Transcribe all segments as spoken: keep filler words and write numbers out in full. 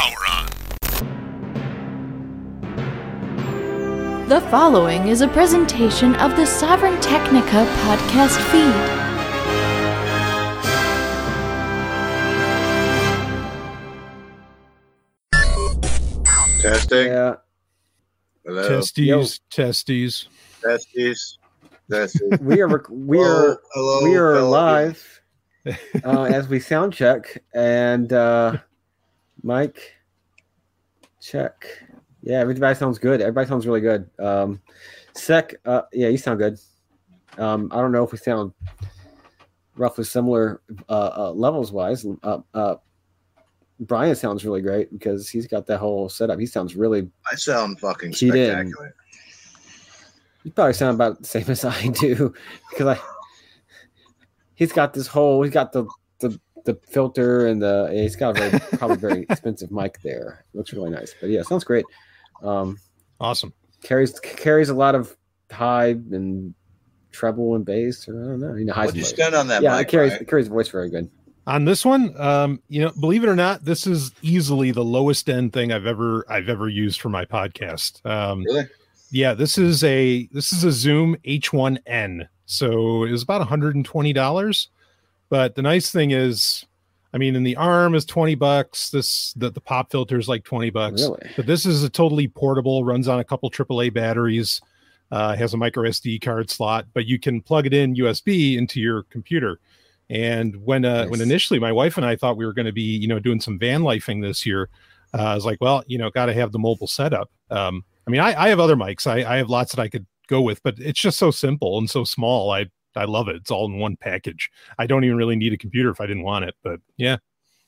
power on. The following is a presentation of the Sovereign Technica podcast feed. Testing. Yeah. Hello. Testes, Yo. testes. Testes. Testes. We are rec- we Hello, are hello, we are fellow live uh, as we sound check and uh, Mike check. Yeah, everybody sounds good. Everybody sounds really good. Um, Sec, uh, yeah, you sound good. Um, I don't know if we sound roughly similar uh, uh, levels wise. Uh, uh, Brian sounds really great because he's got that whole setup. He sounds really. I sound fucking He did. spectacular. You probably sound about the same as I do because I. He's got this whole. He's got the the, the filter and the. He's got a very probably very expensive mic there. It looks really nice, but yeah, sounds great. Um, Awesome. carries carries a lot of high and treble and bass, or I don't know. You know, high. What'd you spend on that Yeah, mic, it carries Brian? it carries the voice very good. On this one, um, you know, believe it or not, this is easily the lowest end thing I've ever I've ever used for my podcast. Um, Really? yeah, this is a this is a Zoom H one N, so it was about one hundred twenty dollars. But the nice thing is, I mean, in the arm is twenty bucks. This the, the pop filter is like twenty bucks. Really? But this is a totally portable, runs on a couple triple A batteries, uh, has a micro S D card slot, but you can plug it in U S B into your computer. And when uh, Nice. when initially my wife and I thought we were going to be, you know, doing some van lifing this year, uh, I was like, well, you know, got to have the mobile setup. Um, I mean, I, I have other mics. I, I have lots that I could go with, but it's just so simple and so small. I I love it. It's all in one package. I don't even really need a computer if I didn't want it. But yeah.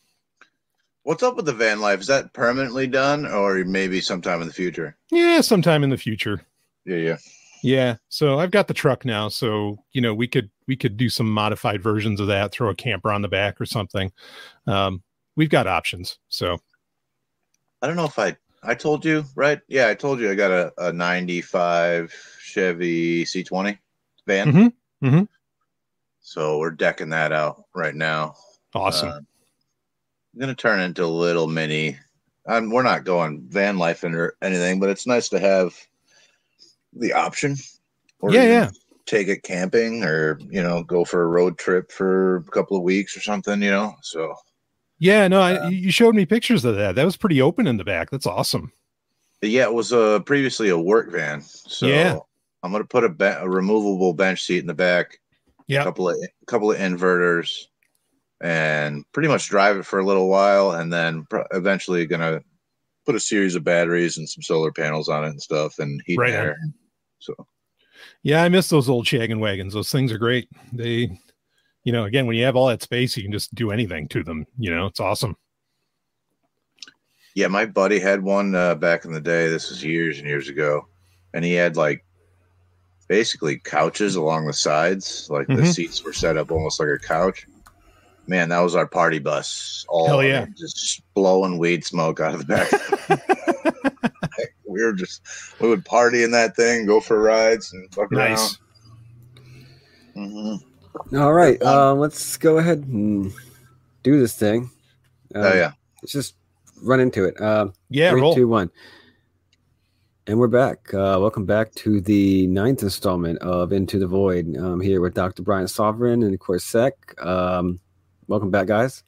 What's up with the van life? Is that permanently done, or maybe sometime in the future? Yeah, sometime in the future. Yeah, yeah. Yeah. So I've got the truck now. So, you know, we could we could do some modified versions of that, throw a camper on the back or something. Um, we've got options. So I don't know if I I told you, right? Yeah, I told you I got a, a ninety-five Chevy C twenty van. Mhm. Mm-hmm. So we're decking that out right now. Awesome. Uh, I'm gonna turn it into a little mini. I'm, we're not going van life or anything, but it's nice to have the option. Or Yeah, even yeah. take it camping, or you know, go for a road trip for a couple of weeks or something. You know, so Yeah, no, I, Uh, you showed me pictures of that. That was pretty open in the back. That's awesome. yeah, it was uh, previously a work van. So Yeah. I'm gonna put a, be- a removable bench seat in the back. Yeah. A couple of couple of inverters, and pretty much drive it for a little while, and then pr- eventually gonna put a series of batteries and some solar panels on it and stuff, and heat Right and on. air. So Yeah, I miss those old shaggin' wagons. Those things are great. They, you know, again, when you have all that space, you can just do anything to them. You know, it's awesome. yeah, my buddy had one uh, back in the day. This was years and years ago, and he had like basically couches along the sides. Like the Mhm. seats were set up almost like a couch. Man, that was our party bus. All Hell I yeah. mean, just blowing weed smoke out of the back. We were just we would party in that thing, go for rides, and fuck Nice. around. Mm-hmm. All right, uh, let's go ahead and do this thing. Uh, Oh yeah, Let's just run into it. Uh, Yeah, three, roll. two, one. And we're back. Uh, welcome back to the ninth installment of Into the Void. I'm here with Doctor Brian Sovereign and, of course, Sec. Um, welcome back, guys.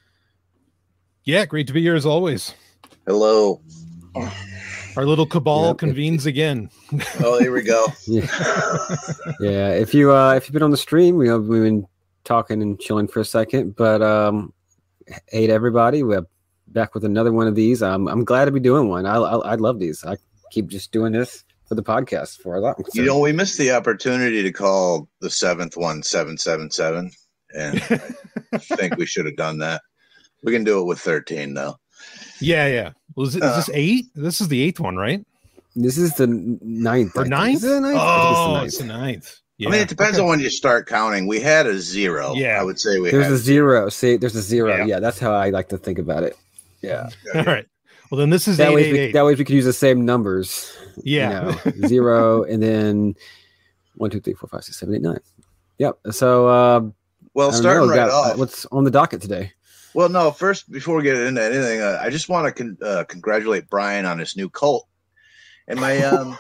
Yeah, great to be here as always. hello. Our little cabal Yep. convenes again. Oh, here we go. Yeah, yeah. If you uh, if you've been on the stream, we have we've been talking and chilling for a second. But um, hey to everybody, we're back with another one of these. I'm I'm glad to be doing one. I I, I love these. I keep just doing this for the podcast for a lot. You know, we missed the opportunity to call the seventh one seven seven seven, and I think we should have done that. We can do it with thirteen though. Yeah, yeah. Well, is, it, is this eight? This is the eighth one, right? This is the ninth. Or I think. ninth? Is it the ninth? I Oh, think it's it's the the ninth. ninth. Yeah. I mean, it depends Okay. on when you start counting. We had a zero. Yeah. I would say we There's had a zero. See, there's a zero. Yeah. Yeah. That's how I like to think about it. Yeah. All right. Well, then this is That eight, way, eight, we, eight. that way we could use the same numbers. Yeah. You know, zero and then one, two, three, four, five, six, seven, eight, nine. Yep. So, uh, Well, I don't starting know, right got- uh, off. what's on the docket today? Well, no, first, before we get into anything, uh, I just want to con- uh, congratulate Brian on his new cult. And my, um,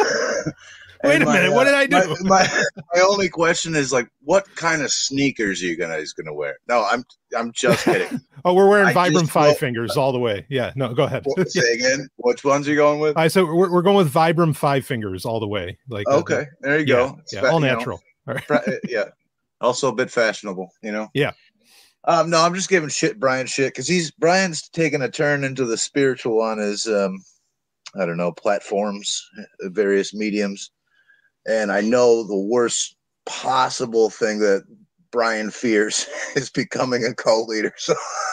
wait and a my, minute, uh, what did I do? My, my, my only question is like, what kind of sneakers are you gonna is gonna wear? No, I'm I'm just kidding. Oh, we're wearing I Vibram just Five wrote- Fingers all the way. Yeah, no, go ahead. What- Say again. Which ones are you going with? I so we're we're going with Vibram Five Fingers all the way. Like uh, Okay, there you yeah, go. It's yeah, fa- all you know, natural. All right. pra- yeah. Also a bit fashionable, you know. Yeah. Um, no, I'm just giving shit Brian shit because he's Brian's taking a turn into the spiritual on his um, I don't know, platforms, various mediums, and I know the worst possible thing that Brian fears is becoming a cult leader. So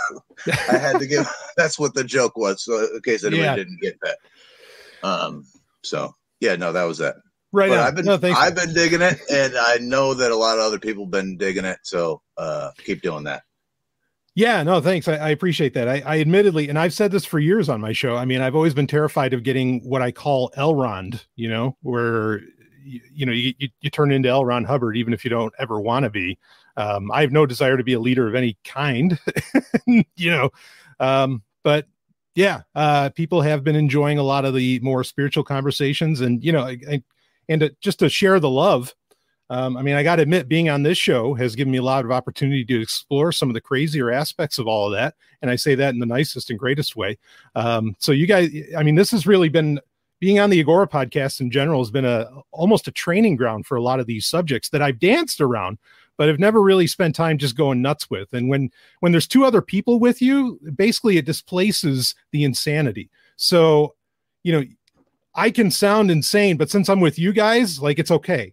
I had to give. That's what the joke was. So in case anybody Yeah. didn't get that. Um. So yeah, no, that was that. Right. But on. I've been no, thanks. I've been digging it, and I know that a lot of other people have been digging it. So uh, keep doing that. Yeah, no, thanks. I, I appreciate that. I, I admittedly, and I've said this for years on my show. I mean, I've always been terrified of getting what I call Elrond, you know, where, you, you know, you, you, you turn into L. Ron Hubbard, even if you don't ever want to be. Um, I have no desire to be a leader of any kind, you know, um, but yeah, uh, people have been enjoying a lot of the more spiritual conversations and, you know, I, I, and to, just to share the love. Um, I mean, I got to admit, being on this show has given me a lot of opportunity to explore some of the crazier aspects of all of that. And I say that in the nicest and greatest way. Um, so you guys, I mean, this has really been, being on the Agora podcast in general has been a almost a training ground for a lot of these subjects that I've danced around, but have never really spent time just going nuts with. And when, when there's two other people with you, basically it displaces the insanity. So, you know, I can sound insane, but since I'm with you guys, like it's okay.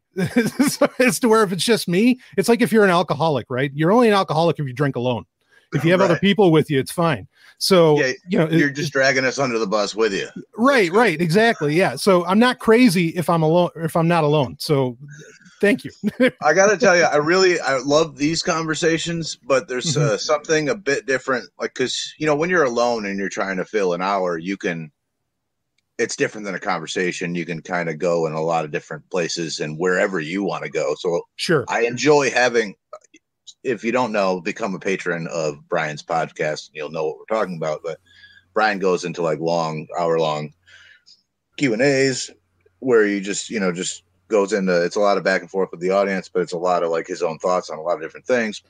As to where if it's just me, it's like if you're an alcoholic, right? You're only an alcoholic if you drink alone. If you have Right. other people with you, it's fine. So, Yeah, you know, You're it- just dragging us under the bus with you. right, right, exactly. Yeah. So I'm not crazy if I'm alone, if I'm not alone. So thank you. I got to tell you, I really I love these conversations, but there's uh, something a bit different. Like, because you know, when you're alone and you're trying to fill an hour, you can. It's different than a conversation. You can kind of go in a lot of different places and wherever you want to go. So Sure. I enjoy having. If you don't know, become a patron of Brian's podcast. And you'll know what we're talking about. But Brian goes into like long, hour long Q and A's where you just, you know, just goes into, it's a lot of back and forth with the audience, but it's a lot of like his own thoughts on a lot of different things.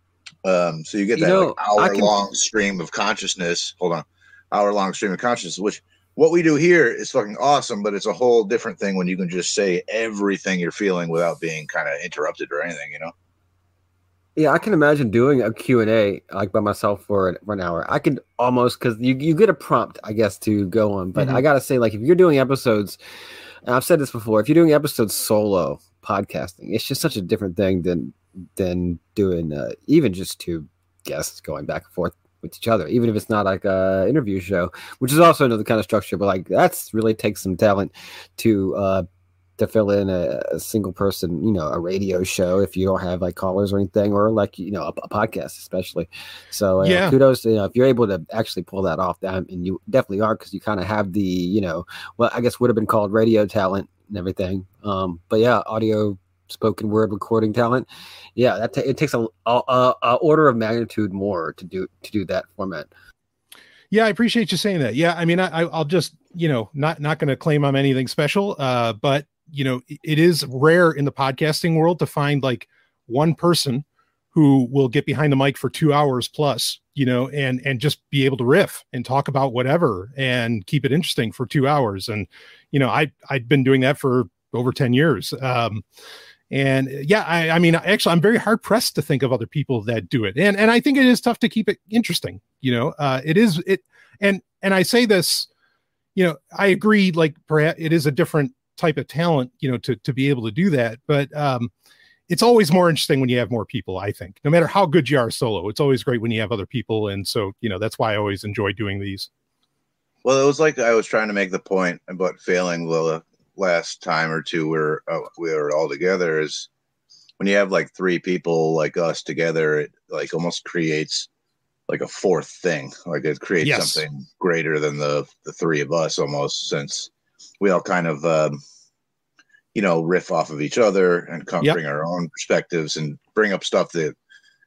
Um, so you get You that know, like, I hour can- long stream of consciousness. Hold on. Hour long stream of consciousness, which what we do here is fucking awesome, but it's a whole different thing when you can just say everything you're feeling without being kind of interrupted or anything, you know? Yeah, I can imagine doing a Q and A like by myself for an, for an hour. I could almost, because you, you get a prompt, I guess, to go on. But Mhm. I got to say, like, if you're doing episodes, and I've said this before, if you're doing episodes solo podcasting, it's just such a different thing than than doing uh, even just two guests going back and forth with each other, even if it's not like a interview show, which is also another kind of structure. But like that's really takes some talent to uh, to fill in a, a single person, you know, a radio show if you don't have like callers or anything, or like, you know, a, a podcast especially. So uh, Yeah. kudos, you know, if you're able to actually pull that off, that, and you definitely are, because you kind of have the, you know, well, I guess would have been called radio talent and everything. Um, but yeah, audio, spoken word recording talent. Yeah, that ta- it takes a, a, a, a order of magnitude more to do to do that format. Yeah, I appreciate you saying that. Yeah, I mean, I, I'll just, you know, not not going to claim I'm anything special, uh, but you know, it is rare in the podcasting world to find like one person who will get behind the mic for two hours plus, you know, and and just be able to riff and talk about whatever and keep it interesting for two hours. And you know, I I'd been doing that for over ten years. Um, And yeah, I, I mean, actually, I'm very hard pressed to think of other people that do it. And and I think it is tough to keep it interesting. You know, uh, it is it. And and I say this, you know, I agree. Like perhaps it is a different type of talent, you know, to to be able to do that. But um, it's always more interesting when you have more people. I think no matter how good you are solo, it's always great when you have other people. And so, you know, that's why I always enjoy doing these. Well, it was like I was trying to make the point about failing the last time or two where uh, we were all together is when you have like three people like us together, it like almost creates like a fourth thing. Like it creates Yes. something greater than the the three of us almost, since we all kind of um, you know riff off of each other and come Yep. bring our own perspectives and bring up stuff that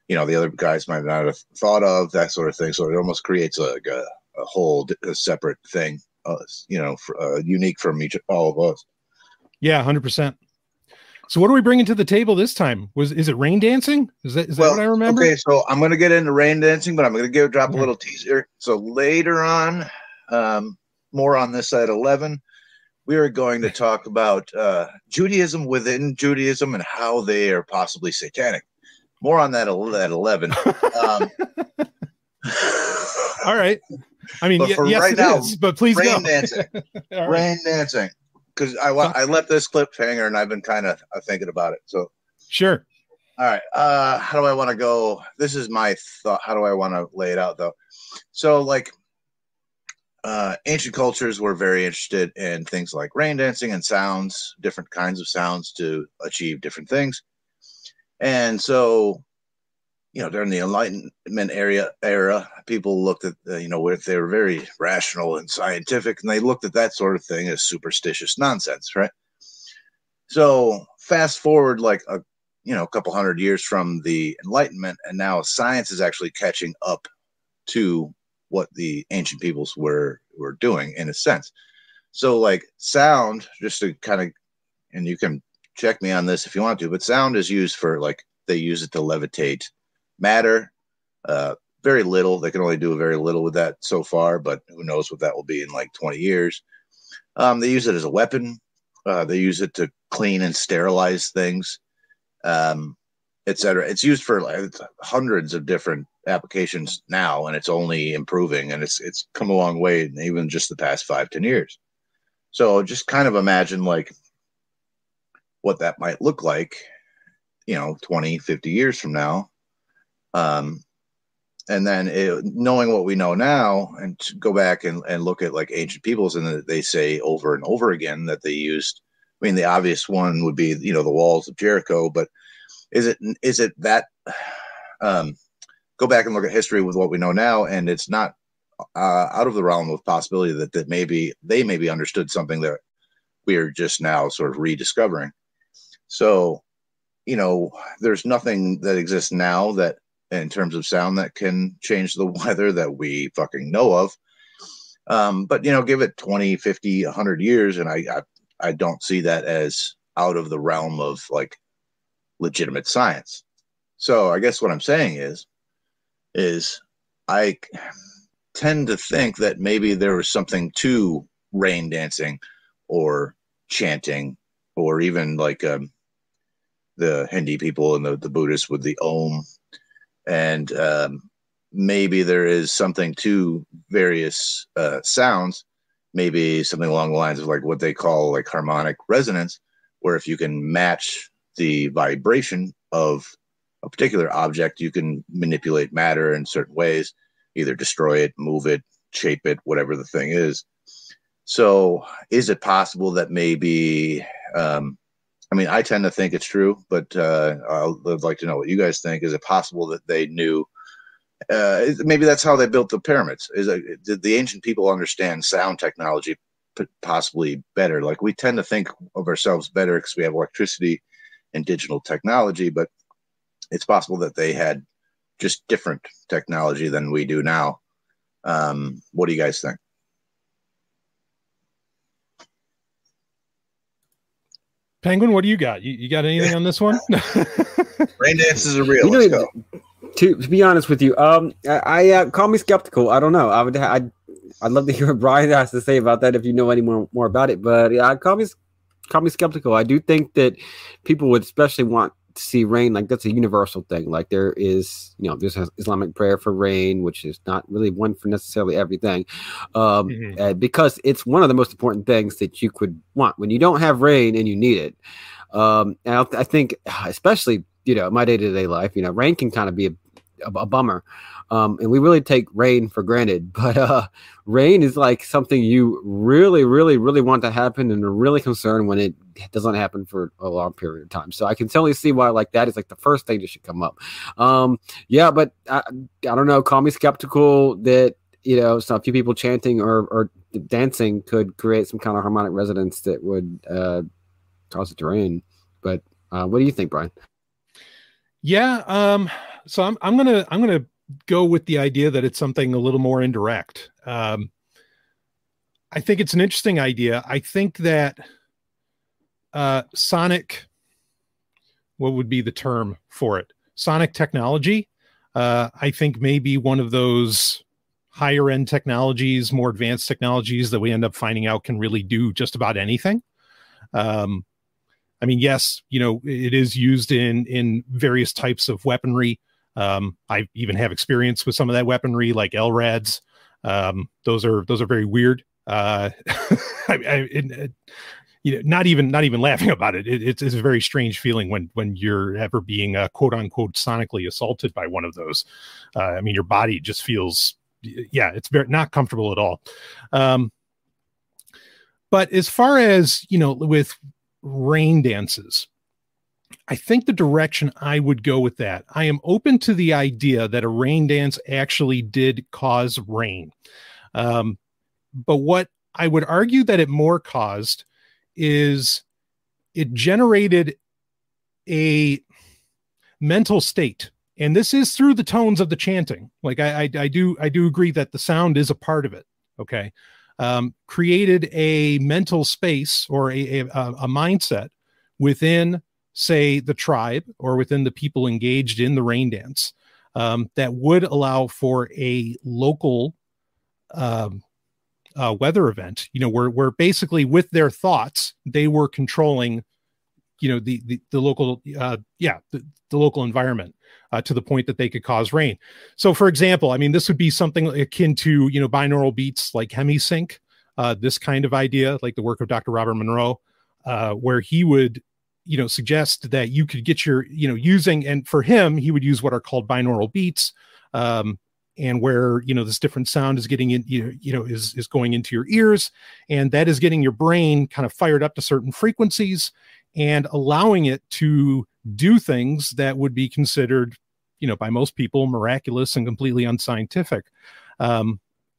you know, the other guys might not have thought of, that sort of thing. So it almost creates a, a, a whole a separate thing, uh, you know, for, uh, unique from each, all of us. Yeah, one hundred percent. So what are we bringing to the table this time? Was Is it rain dancing? Is that, is well, that what I remember? Okay, so I'm going to get into rain dancing, but I'm going to give drop Okay. a little teaser. So later on, um, more on this at eleven, we are going to talk about uh, Judaism within Judaism and how they are possibly satanic. More on that at eleven. Um, All right. I mean, y- yes, right it now, is, but please rain go. dancing. All right. Rain dancing. Because I, wa- I left this clip hanger and I've been kind of uh, thinking about it. So, Sure. all right. Uh, how do I want to go? This is my thought. How do I want to lay it out, though? So, like, uh, ancient cultures were very interested in things like rain dancing and sounds, different kinds of sounds to achieve different things. And so, you know, during the Enlightenment area era, people looked at, uh, you know, where they were very rational and scientific, and they looked at that sort of thing as superstitious nonsense, right? So fast forward like a, you know, a couple hundred years from the Enlightenment, and now science is actually catching up to what the ancient peoples were were doing in a sense. So like sound, just to kind of, and you can check me on this if you want to, but sound is used for, like, they use it to levitate matter. Uh, very little. They can only do very little with that so far, but who knows what that will be in like twenty years. Um, they use it as a weapon. Uh, they use it to clean and sterilize things, um, et cetera. It's used for like hundreds of different applications now, and it's only improving, and it's it's come a long way in even just the past five, ten years. So just kind of imagine like what that might look like, you know, twenty, fifty years from now. Um, and then it, knowing what we know now, and to go back and, and look at like ancient peoples, and they say over and over again that they used, I mean, the obvious one would be, you know, the walls of Jericho, but is it, is it that, um, go back and look at history with what we know now, and it's not uh, out of the realm of possibility that, that maybe they maybe understood something that we are just now sort of rediscovering. So, you know, there's nothing that exists now that, in terms of sound, that can change the weather that we fucking know of. Um, but, you know, give it twenty, fifty, one hundred years, and I, I I don't see that as out of the realm of like legitimate science. So I guess what I'm saying is, is I tend to think that maybe there was something to rain dancing or chanting, or even like um, the Hindi people and the, the Buddhists with the Om. And um, maybe there is something to various uh, sounds, maybe something along the lines of like what they call like harmonic resonance, where if you can match the vibration of a particular object, you can manipulate matter in certain ways, either destroy it, move it, shape it, whatever the thing is. So is it possible that maybe, um, I mean, I tend to think it's true, but uh, I'd like to know what you guys think. Is it possible that they knew, uh, maybe that's how they built the pyramids? Is it, did the ancient people understand sound technology possibly better? Like, we tend to think of ourselves better because we have electricity and digital technology, but it's possible that they had just different technology than we do now. Um, what do you guys think? Penguin, what do you got? You, you got anything on this one? Rain dances are real. You know, Let's go. To, to be honest with you, um, I, I uh, call me skeptical. I don't know. I would, I'd, I'd love to hear what Brian has to say about that if you know any more, more about it. But yeah, call me, call me skeptical. I do think that people would especially want to see rain. Like, that's a universal thing. Like, there is, you know, there's an Islamic prayer for rain, which is not really one for necessarily everything, um, mm-hmm. uh, because it's one of the most important things that you could want when you don't have rain and you need it. Um, and I, I think, especially, you know, my day-to-day life, you know, rain can kind of be a, a, a bummer. Um, and we really take rain for granted, but uh, rain is like something you really, really, really want to happen, and are really concerned when it doesn't happen for a long period of time. So I can totally see why like that is like the first thing that should come up. Um, yeah, but I, I don't know. Call me skeptical that, you know, so a few people chanting or, or dancing could create some kind of harmonic resonance that would uh, cause it to rain. But uh, what do you think, Brian? Yeah. Um, so I'm, I'm going to, I'm going to go with the idea that it's something a little more indirect. Um, I think it's an interesting idea. I think that, uh, sonic, what would be the term for it? Sonic technology. Uh, I think maybe one of those higher end technologies, more advanced technologies that we end up finding out can really do just about anything. Um, I mean, yes, you know, it is used in, in various types of weaponry. Um, I even have experience with some of that weaponry, like L RADs. Um, those are, those are very weird. Uh, I, I, it, it, you know, not even, not even laughing about it. it it's, it's a very strange feeling when, when you're ever being uh, quote unquote sonically assaulted by one of those. Uh, I mean, your body just feels, yeah, it's very not comfortable at all. Um, but as far as, you know, with rain dances, I think the direction I would go with that, I am open to the idea that a rain dance actually did cause rain. Um, but what I would argue that it more caused is it generated a mental state. And this is through the tones of the chanting. Like I, I, I do, I do agree that the sound is a part of it. Okay. Um, created a mental space or a, a, a mindset within, say, the tribe or within the people engaged in the rain dance, um, that would allow for a local, um, uh, weather event, you know, where, where basically with their thoughts, they were controlling, you know, the, the, the local, uh, yeah, the, the local environment, uh, to the point that they could cause rain. So for example, I mean, this would be something akin to, you know, binaural beats like Hemisync, uh, this kind of idea, like the work of Doctor Robert Monroe, uh, where he would, you know, suggest that you could get your, you know, using, and for him, he would use what are called binaural beats, um, and where, you know, this different sound is getting in, you know, you know, is, is going into your ears, and that is getting your brain kind of fired up to certain frequencies and allowing it to do things that would be considered, you know, by most people miraculous and completely unscientific. Um,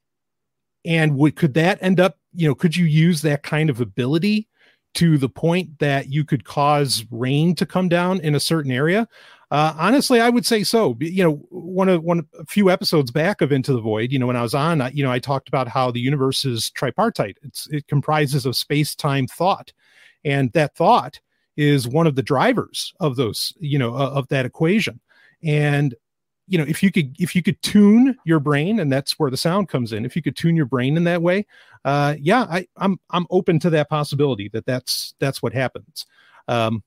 and would, could that end up, you know, could you use that kind of ability to the point that you could cause rain to come down in a certain area? Uh, honestly, I would say so. You know, one of one a few episodes back of Into the Void, you know, when I was on, you know, I talked about how the universe is tripartite. It's it comprises of space-time thought, and that thought is one of the drivers of those, you know, of that equation. And you know, if you could if you could tune your brain, and that's where the sound comes in. If you could tune your brain in that way, uh, yeah, I, I'm I'm open to that possibility that that's that's what happens. Um,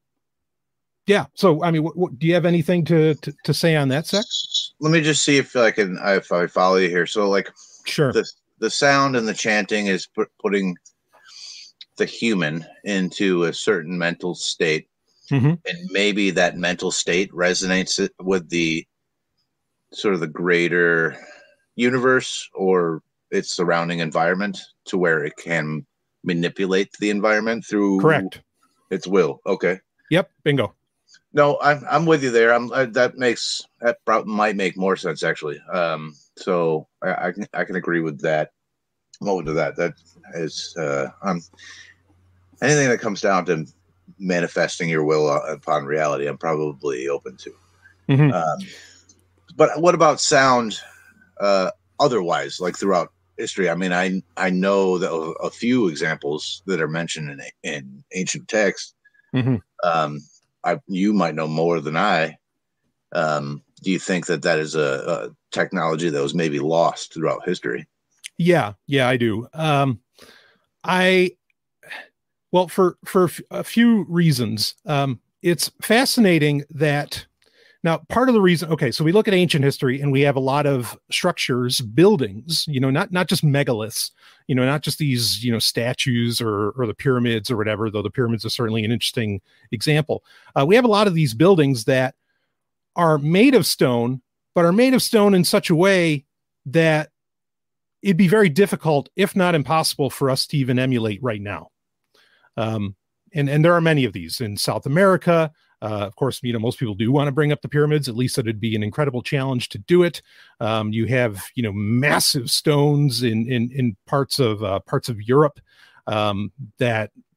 Yeah. So, I mean, what, what, do you have anything to, to, to say on that, Zach? Let me just see if I can, if I follow you here. So like, sure. The, the sound and the chanting is put, putting the human into a certain mental state. Mm-hmm. And maybe that mental state resonates with the sort of the greater universe or its surrounding environment to where it can manipulate the environment through Correct. Its will. Okay. Yep. Bingo. No, I'm I'm with you there. I'm I, that makes that probably might make more sense actually. Um, so I, I can I can agree with that. I'm open to that. That is uh, um, anything that comes down to manifesting your will upon reality. I'm probably open to. Mm-hmm. Um, but what about sound? Uh, otherwise, like throughout history, I mean, I I know that a, a few examples that are mentioned in in ancient texts. Mm-hmm. Um, I, you might know more than I. Um, do you think that that is a, a technology that was maybe lost throughout history? Yeah, yeah, I do. Um, I, well, for, for a few reasons, um, it's fascinating that now part of the reason, okay, so we look at ancient history and we have a lot of structures, buildings, you know, not, not just megaliths, you know, not just these, you know, statues or, or the pyramids or whatever, though the pyramids are certainly an interesting example. Uh, we have a lot of these buildings that are made of stone, but are made of stone in such a way that it'd be very difficult, if not impossible, for us to even emulate right now. Um, and, and there are many of these in South America. Uh, of course, you know, most people do want to bring up the pyramids, at least that it'd be an incredible challenge to do it. Um, you have, you know, massive stones in, in, in parts of, uh, parts of Europe, um, that,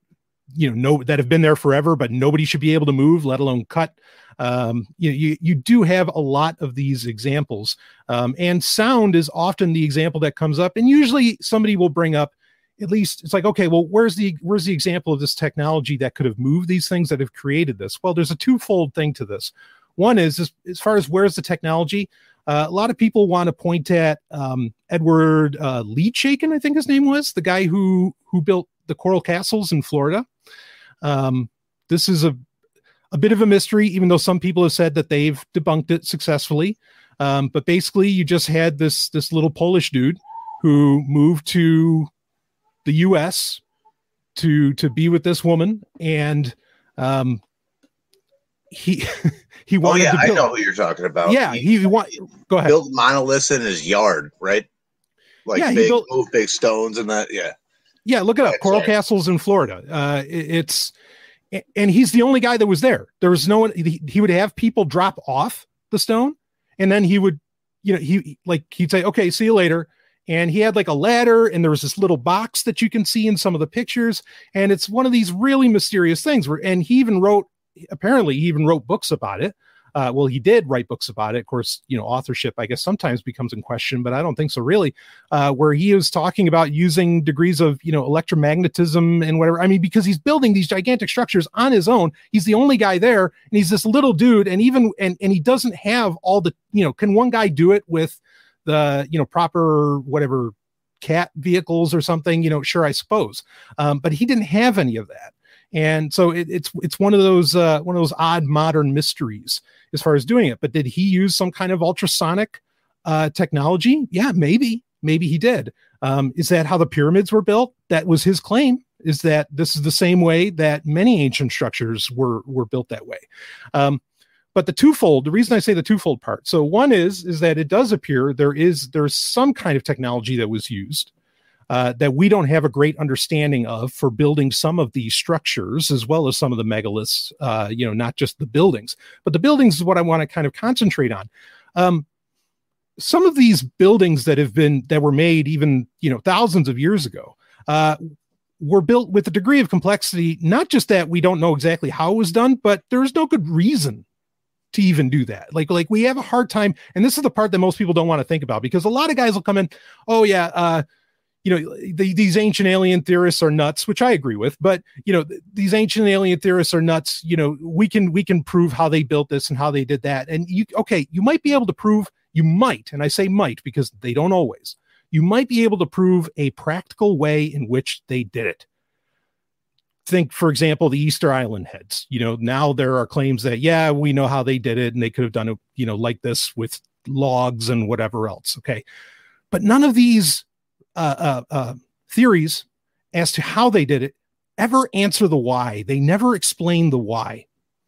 you know, no, that have been there forever, but nobody should be able to move, let alone cut. Um, you, you, you do have a lot of these examples. Um, and sound is often the example that comes up. And usually somebody will bring up, at least it's like, okay, well, where's the, where's the example of this technology that could have moved these things that have created this? Well, there's a twofold thing to this. One is, as, as far as where's the technology, uh, a lot of people want to point at um, Edward uh, Leedshaken, I think his name was, the guy who who built the coral castles in Florida. Um, this is a, a bit of a mystery, even though some people have said that they've debunked it successfully. Um, but basically, you just had this this little Polish dude who moved to the U S to to be with this woman, and um, he he wanted oh, yeah, to build. I know who you're talking about. Yeah, he, he want go ahead. Built monoliths in his yard, right? Like yeah, big, he built, move big stones and that. Yeah, yeah. Look it up. Right, Coral sorry. Castles in Florida. Uh, it, it's and he's the only guy that was there. There was no one. He, he would have people drop off the stone, and then he would, you know, he like he'd say, "Okay, see you later." And he had like a ladder, and there was this little box that you can see in some of the pictures. And it's one of these really mysterious things where, and he even wrote, apparently he even wrote books about it. Uh, well, he did write books about it. Of course, you know, authorship, I guess, sometimes becomes in question, but I don't think so really, uh, where he was talking about using degrees of, you know, electromagnetism and whatever. I mean, because he's building these gigantic structures on his own. He's the only guy there, and he's this little dude. And even, and, and he doesn't have all the, you know, can one guy do it with the, you know, proper, whatever, cat vehicles or something, you know, sure, I suppose. Um, but he didn't have any of that. And so it, it's it's one of those uh, one of those odd modern mysteries as far as doing it. But did he use some kind of ultrasonic uh, technology? Yeah, maybe. Maybe he did. Um, is that how the pyramids were built? That was his claim, is that this is the same way that many ancient structures were were built that way. Um, but the twofold, the reason I say the twofold part. So one is, is that it does appear there is there's some kind of technology that was used Uh, that we don't have a great understanding of for building some of these structures, as well as some of the megaliths, uh, you know, not just the buildings, but the buildings is what I want to kind of concentrate on. Um, some of these buildings that have been, that were made even, you know, thousands of years ago, uh, were built with a degree of complexity, not just that we don't know exactly how it was done, but there's no good reason to even do that. Like, like we have a hard time. And this is the part that most people don't want to think about, because a lot of guys will come in, oh yeah, uh, you know, the, these ancient alien theorists are nuts, which I agree with, but you know, th- these ancient alien theorists are nuts. You know, we can, we can prove how they built this and how they did that. And you, okay, you might be able to prove, you might, and I say might because they don't always, you might be able to prove a practical way in which they did it. Think, for example, the Easter Island heads. You know, now there are claims that, yeah, we know how they did it and they could have done it, you know, like this with logs and whatever else. Okay. But none of these Uh, uh, uh, theories as to how they did it ever answer the why. They never explain the why.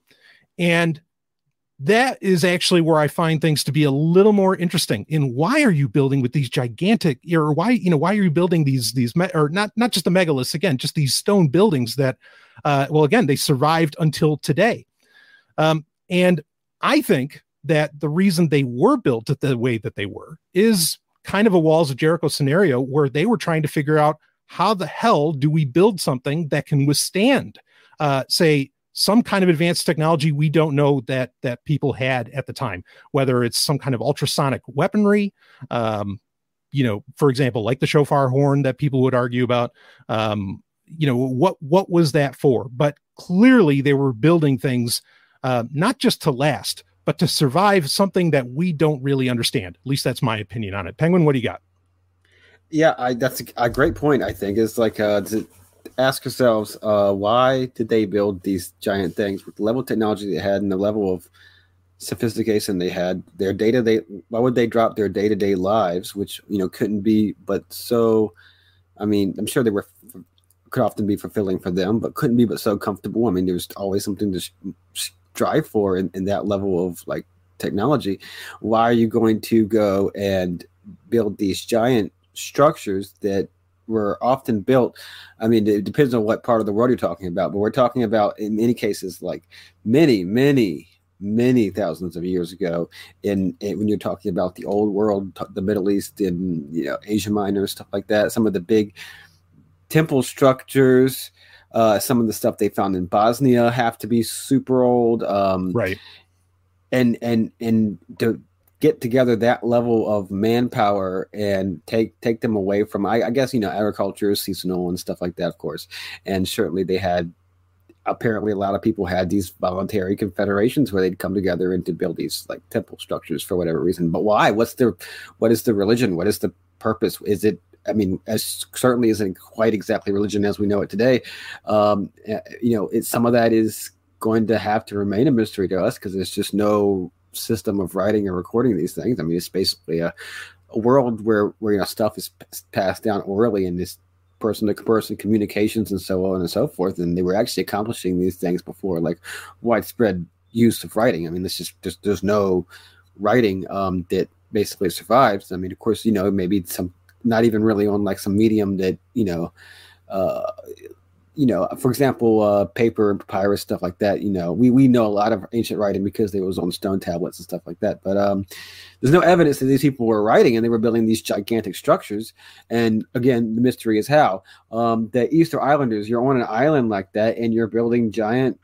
And that is actually where I find things to be a little more interesting. In why are you building with these gigantic, or why, you know, why are you building these, these, me- or not, not just the megaliths, again, just these stone buildings that, uh, well, again, they survived until today. Um, and I think that the reason they were built the way that they were is kind of a Walls of Jericho scenario, where they were trying to figure out how the hell do we build something that can withstand, uh, say, some kind of advanced technology we don't know that that people had at the time, whether it's some kind of ultrasonic weaponry, um, you know, for example, like the shofar horn that people would argue about, um, you know, what what was that for? But clearly they were building things uh, not just to last, but to survive something that we don't really understand. At least that's my opinion on it. Penguin, what do you got? Yeah, I, that's a, a great point. I think is like uh, to ask ourselves, uh, why did they build these giant things with the level of technology they had and the level of sophistication they had? Their data, they why would they drop their day to day lives, which you know couldn't be, but so, I mean, I'm sure they were could often be fulfilling for them, but couldn't be, but so comfortable. I mean, there's always something to sh- strive for in, in that level of like technology. Why are you going to go and build these giant structures that were often built? I mean, it depends on what part of the world you're talking about, but we're talking about in many cases like many, many, many thousands of years ago. In, in when you're talking about the old world, the Middle East, and you know Asia Minor, stuff like that. Some of the big temple structures, Uh, some of the stuff they found in Bosnia have to be super old. Um, right. And, and, and to get together that level of manpower and take, take them away from, I, I guess, you know, agriculture is seasonal and stuff like that, of course. And certainly they had, apparently a lot of people had these voluntary confederations where they'd come together and to build these like temple structures for whatever reason. But why? What's the, what is the religion? What is the purpose? Is it, I mean, as certainly isn't quite exactly religion as we know it today. Um, you know, it's, some of that is going to have to remain a mystery to us because there's just no system of writing or recording these things. I mean, it's basically a, a world where, where, you know, stuff is p- passed down orally in this person to person communications and so on and so forth. And they were actually accomplishing these things before like widespread use of writing. I mean, this is just, there's no writing um, that basically survives. I mean, of course, you know, maybe some, not even really on like some medium that, you know, uh, you know, for example, uh, paper and papyrus, stuff like that. You know, we, we know a lot of ancient writing because they was on stone tablets and stuff like that. But um, there's no evidence that these people were writing and they were building these gigantic structures. And again, the mystery is how. Um, the Easter Islanders, you're on an island like that and you're building giant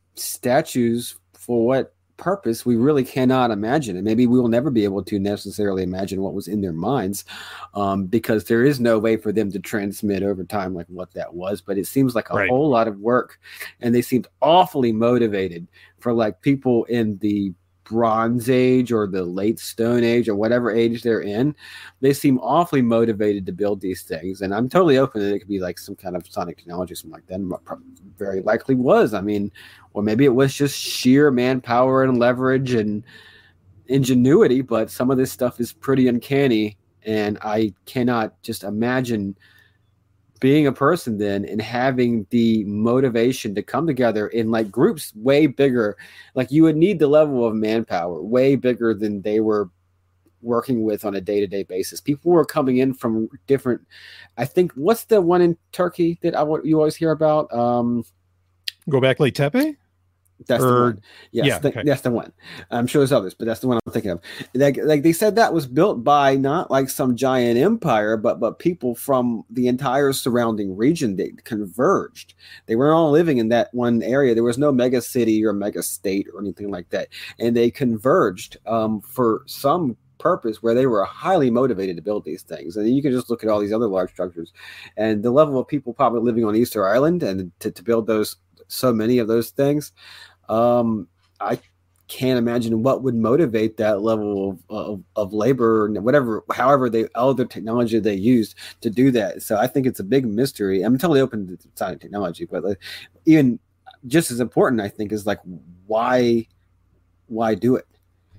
statues for what purpose we really cannot imagine, and maybe we will never be able to necessarily imagine what was in their minds, um, because there is no way for them to transmit over time like what that was. But it seems like a Right. whole lot of work, and they seemed awfully motivated for like people in the Bronze Age or the late Stone Age or whatever age they're in. They seem awfully motivated to build these things, and I'm totally open that it could be like some kind of sonic technology, something like that. And very likely was. I mean, or maybe it was just sheer manpower and leverage and ingenuity, but some of this stuff is pretty uncanny, and I cannot just imagine being a person then and having the motivation to come together in like groups way bigger. Like you would need the level of manpower way bigger than they were working with on a day-to-day basis. People were coming in from different, I think, what's the one in Turkey that I you always hear about? Um, Göbekli Tepe? That's Or- the one. Yes, yeah, the- okay. that's the one. I'm sure there's others, but that's the one I'm thinking of. Like, like they said, that was built by not like some giant empire, but but people from the entire surrounding region. They converged. They weren't all living in that one area. There was no mega city or mega state or anything like that, and they converged um, for some purpose where they were highly motivated to build these things. And you can just look at all these other large structures and the level of people probably living on Easter Island and to, to build those so many of those things. Um, I can't imagine what would motivate that level of, of, of labor and whatever, however they, all the technology they used to do that. So I think it's a big mystery. I'm totally open to science technology, but like, even just as important, I think, is like, why, why do it?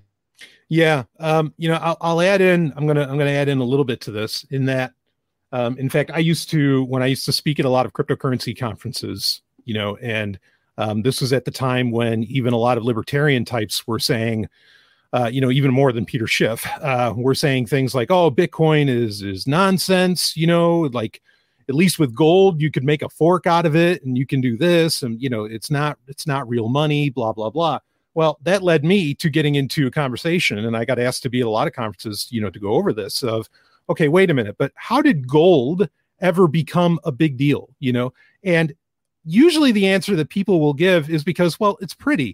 Yeah. Um, you know, I'll, I'll add in, I'm going to, I'm going to add in a little bit to this in that, um, in fact, I used to, when I used to speak at a lot of cryptocurrency conferences, you know, and um, this was at the time when even a lot of libertarian types were saying, uh, you know, even more than Peter Schiff, uh, were saying things like, oh, Bitcoin is, is nonsense, you know, like at least with gold, you could make a fork out of it and you can do this. And, you know, it's not, it's not real money, blah, blah, blah. Well, that led me to getting into a conversation, and I got asked to be at a lot of conferences, you know, to go over this of, okay, wait a minute, but how did gold ever become a big deal, you know? And usually the answer that people will give is because, well, it's pretty.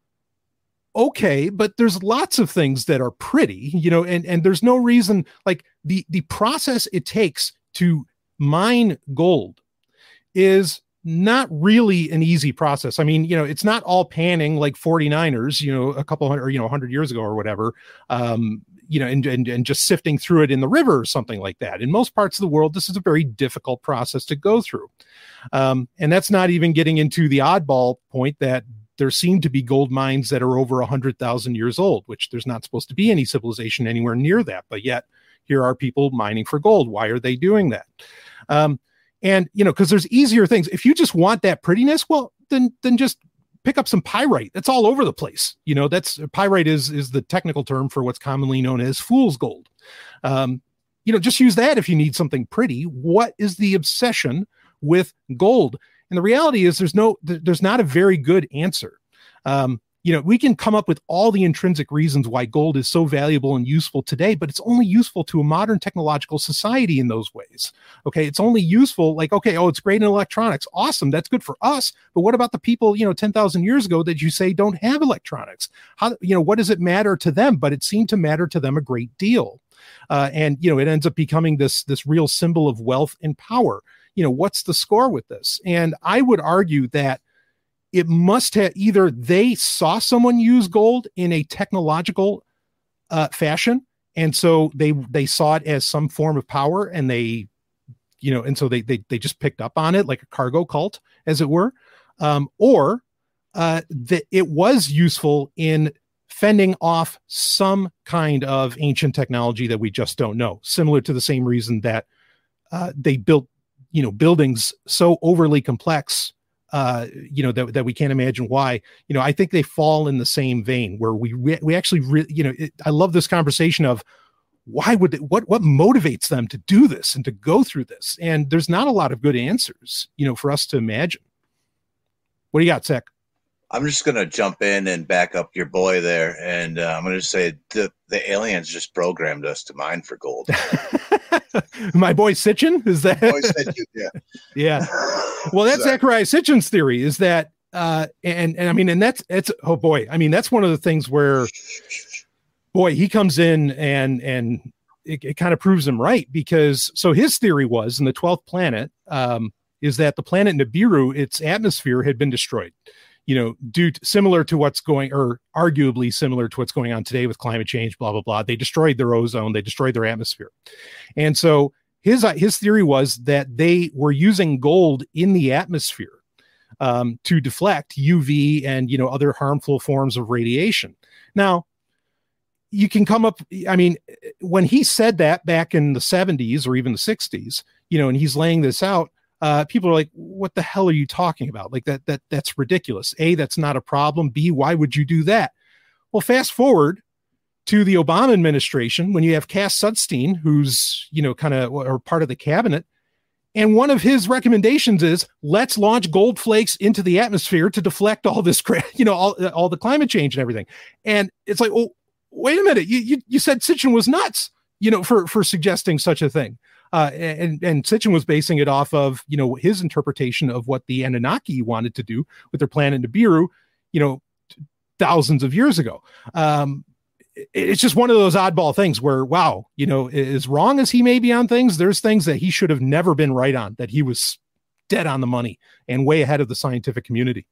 Okay, but there's lots of things that are pretty, you know, and, and there's no reason, like the, the process it takes to mine gold is not really an easy process. I mean, you know, it's not all panning like forty-niners, you know, a couple hundred, or, you know, a hundred years ago or whatever, um, you know, and, and, and just sifting through it in the river or something like that. In most parts of the world, this is a very difficult process to go through. Um, and that's not even getting into the oddball point that there seem to be gold mines that are over a hundred thousand years old, which there's not supposed to be any civilization anywhere near that. But yet here are people mining for gold. Why are they doing that? Um, And, you know, because there's easier things. If you just want that prettiness, well, then then just pick up some pyrite. That's all over the place. You know, that's pyrite is is the technical term for what's commonly known as fool's gold. Um, you know, just use that if you need something pretty. What is the obsession with gold? And the reality is there's no, there's not a very good answer. Um, You know, we can come up with all the intrinsic reasons why gold is so valuable and useful today, but it's only useful to a modern technological society in those ways. Okay. It's only useful like, okay, oh, it's great in electronics. Awesome. That's good for us. But what about the people, you know, ten thousand years ago that you say don't have electronics? How, you know, what does it matter to them? But it seemed to matter to them a great deal. Uh, and, you know, it ends up becoming this, this real symbol of wealth and power. You know, what's the score with this? And I would argue that it must have either they saw someone use gold in a technological uh, fashion. And so they, they saw it as some form of power and they, you know, and so they, they, they just picked up on it like a cargo cult, as it were. Um, or uh, that it was useful in fending off some kind of ancient technology that we just don't know, similar to the same reason that uh, they built, you know, buildings so overly complex Uh, you know, that, that we can't imagine why. You know, I think they fall in the same vein where we, re- we actually, re- you know, it, I love this conversation of why would, they, what, what motivates them to do this and to go through this? And there's not a lot of good answers, you know, for us to imagine. What do you got, Sek? I'm just going to jump in and back up your boy there. And uh, I'm going to say the, the aliens just programmed us to mine for gold. My boy Sitchin, is that? Boy Sitchin, yeah. Yeah. Well, that's Zachariah Sitchin's theory is that, uh, and, and I mean, and that's, it's, oh boy. I mean, that's one of the things where, boy, he comes in and, and it, it kind of proves him right because, so his theory was in the twelfth planet, um, is that the planet Nibiru, its atmosphere had been destroyed. You know, due to, similar to what's going, or arguably similar to what's going on today with climate change, blah, blah, blah. They destroyed their ozone. They destroyed their atmosphere. And so his, his theory was that they were using gold in the atmosphere um, to deflect U V and, you know, other harmful forms of radiation. Now, you can come up, I mean, when he said that back in the seventies or even the sixties, you know, and he's laying this out, Uh, people are like, what the hell are you talking about? Like that, that that's ridiculous. A, that's not a problem. B, why would you do that? Well, fast forward to the Obama administration when you have Cass Sunstein, who's, you know, kind of or part of the cabinet. And one of his recommendations is let's launch gold flakes into the atmosphere to deflect all this, you know, all, all the climate change and everything. And it's like, oh, wait a minute. You, you, you said Sitchin was nuts, you know, for, for suggesting such a thing. Uh, and, and Sitchin was basing it off of, you know, his interpretation of what the Anunnaki wanted to do with their planet Nibiru, you know, thousands of years ago. Um, it, it's just one of those oddball things where, wow, you know, as wrong as he may be on things, there's things that he should have never been right on, that he was dead on the money and way ahead of the scientific community.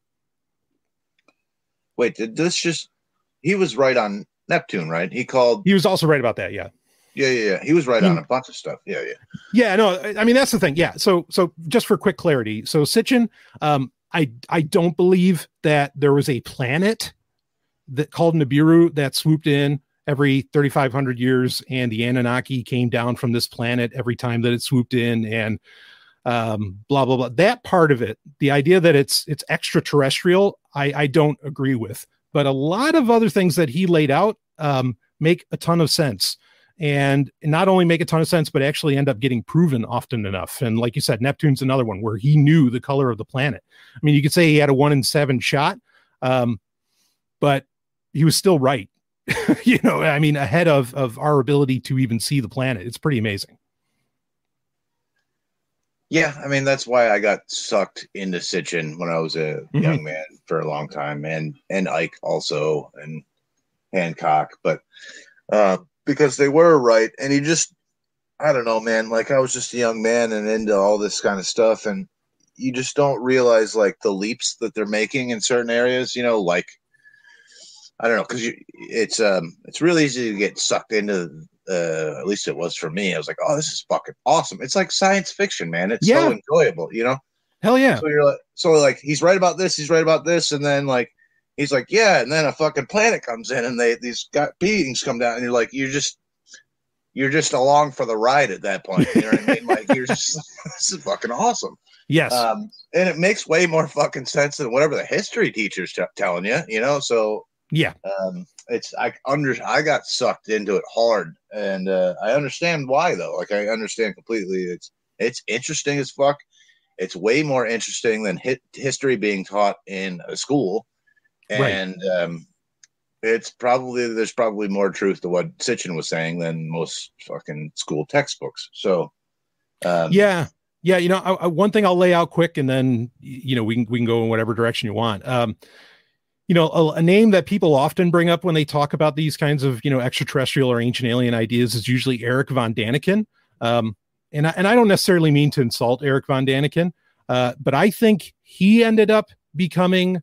Wait, did this just, he was right on Neptune, right? He called. He was also right about that. Yeah. Yeah, yeah, yeah. He was right he, on a bunch of stuff. Yeah, yeah. Yeah, no, I mean, that's the thing. Yeah. So, so just for quick clarity. So Sitchin, um, I, I don't believe that there was a planet that called Nibiru that swooped in every thirty-five hundred years and the Anunnaki came down from this planet every time that it swooped in and um, blah, blah, blah. That part of it, the idea that it's, it's extraterrestrial, I, I don't agree with, but a lot of other things that he laid out um, make a ton of sense. And not only make a ton of sense, but actually end up getting proven often enough. And like you said, Neptune's another one where he knew the color of the planet. I mean, you could say he had a one in seven shot, um, but he was still right. You know, I mean, ahead of, of our ability to even see the planet. It's pretty amazing. Yeah, I mean, that's why I got sucked into Sitchin when I was a mm-hmm. young man for a long time. And, and Ike also, and Hancock. But, uh, because they were right. And you just, I don't know, man, like I was just a young man and into all this kind of stuff. And you just don't realize like the leaps that they're making in certain areas, you know, like, I don't know. Cause you, it's, um, it's really easy to get sucked into, uh, at least it was for me. I was like, oh, this is fucking awesome. It's like science fiction, man. It's yeah. so enjoyable, you know? Hell yeah. So you're like, so like, he's right about this. He's right about this. And then like, he's like, yeah, and then a fucking planet comes in, and they these got beings come down, and you're like, you're just, you're just along for the ride at that point. You know what I mean? Like, you're just, this is fucking awesome. Yes, um, and it makes way more fucking sense than whatever the history teacher's t- telling you. You know, so yeah, um, it's I under I got sucked into it hard, and uh, I understand why though. Like, I understand completely. It's it's interesting as fuck. It's way more interesting than hit, history being taught in a school. And, right. um, it's probably there's probably more truth to what Sitchin was saying than most fucking school textbooks. So, um, yeah, yeah. You know, I, I, one thing I'll lay out quick, and then you know we can we can go in whatever direction you want. Um, you know, a, a name that people often bring up when they talk about these kinds of you know extraterrestrial or ancient alien ideas is usually Eric von Daniken. Um, and I, and I don't necessarily mean to insult Eric von Daniken, uh, but I think he ended up becoming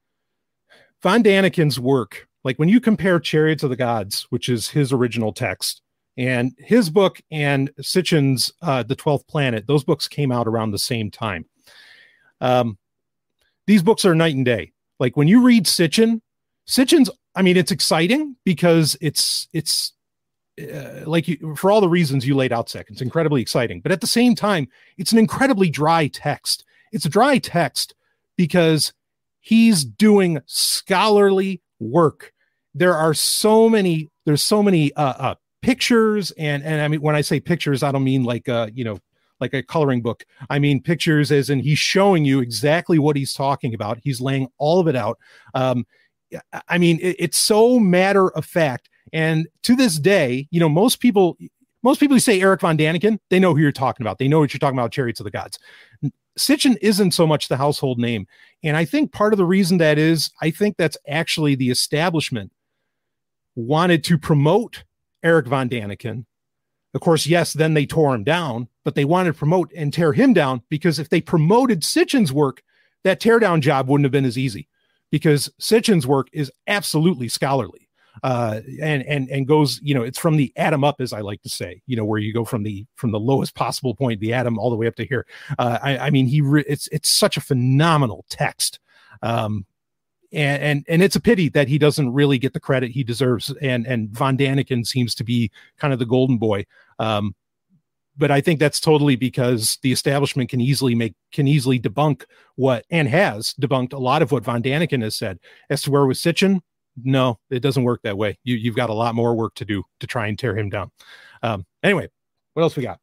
von Daniken's work. Like when you compare Chariots of the Gods, which is his original text, and his book and Sitchin's uh, The Twelfth Planet, those books came out around the same time. Um, these books are night and day. Like when you read Sitchin, Sitchin's, I mean, it's exciting because it's, it's uh, like you, for all the reasons you laid out, Sek, it's incredibly exciting. But at the same time, it's an incredibly dry text. It's a dry text because he's doing scholarly work. There are so many, there's so many uh, uh, pictures. And, and I mean, when I say pictures, I don't mean like, uh, you know, like a coloring book. I mean, pictures as in he's showing you exactly what he's talking about. He's laying all of it out. Um, I mean, it, it's so matter of fact. And to this day, you know, most people, most people who say Eric von Daniken, they know who you're talking about. They know what you're talking about, Chariots of the Gods. Sitchin isn't so much the household name. And I think part of the reason that is, I think that's actually the establishment wanted to promote Eric von Daniken. Of course, yes, then they tore him down, but they wanted to promote and tear him down because if they promoted Sitchin's work, that teardown job wouldn't have been as easy because Sitchin's work is absolutely scholarly uh, and, and, and goes, you know, it's from the atom up, as I like to say, you know, where you go from the, from the lowest possible point, the atom all the way up to here. Uh, I, I mean, he, re- it's, it's such a phenomenal text. Um, And, and and it's a pity that he doesn't really get the credit he deserves. And and von Daniken seems to be kind of the golden boy. Um, but I think that's totally because the establishment can easily make can easily debunk what and has debunked a lot of what von Daniken has said. As to where with Sitchin, no, it doesn't work that way. You you've got a lot more work to do to try and tear him down. Um, anyway, what else we got?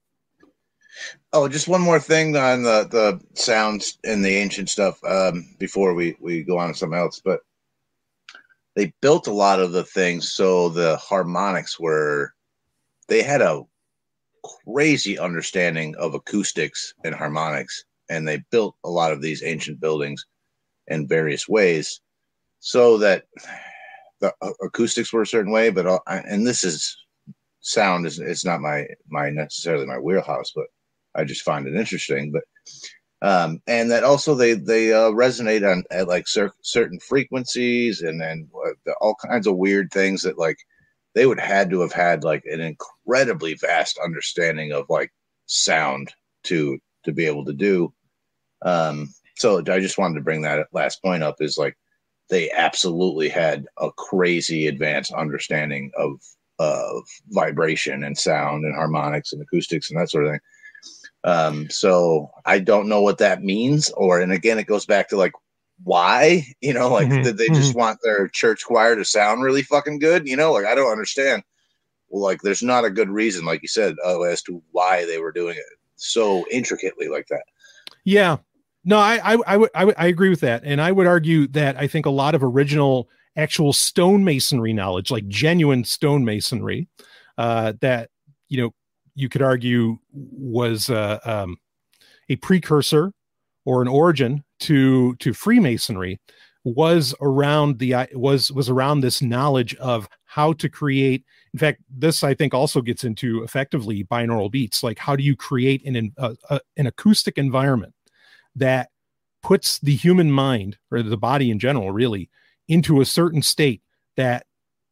Oh, just one more thing on the, the sounds and the ancient stuff um, before we, we go on to something else. But they built a lot of the things so the harmonics were, they had a crazy understanding of acoustics and harmonics. And they built a lot of these ancient buildings in various ways so that the acoustics were a certain way. But, and this is sound is it's not my, my necessarily my wheelhouse, but I just find it interesting, but um, and that also they they uh, resonate on at like cer- certain frequencies and and uh, all kinds of weird things that like they would had to have had like an incredibly vast understanding of like sound to to be able to do. Um, so I just wanted to bring that last point up is like they absolutely had a crazy advanced understanding of of vibration and sound and harmonics and acoustics and that sort of thing. Um, so I don't know what that means, or, and again, it goes back to like, why, you know, like, Mm-hmm. did they Mm-hmm. just want their church choir to sound really fucking good? You know, like, I don't understand. Well, like, there's not a good reason, like you said, uh, as to why they were doing it so intricately like that. Yeah, no, I, I, I would, I would, I agree with that. And I would argue that I think a lot of original actual stonemasonry knowledge, like genuine stonemasonry, uh, that, you know, you could argue was uh, um, a precursor or an origin to to Freemasonry, was around the was was around this knowledge of how to create. In fact, this I think also gets into effectively binaural beats. Like, how do you create an uh, uh, an acoustic environment that puts the human mind or the body in general really into a certain state that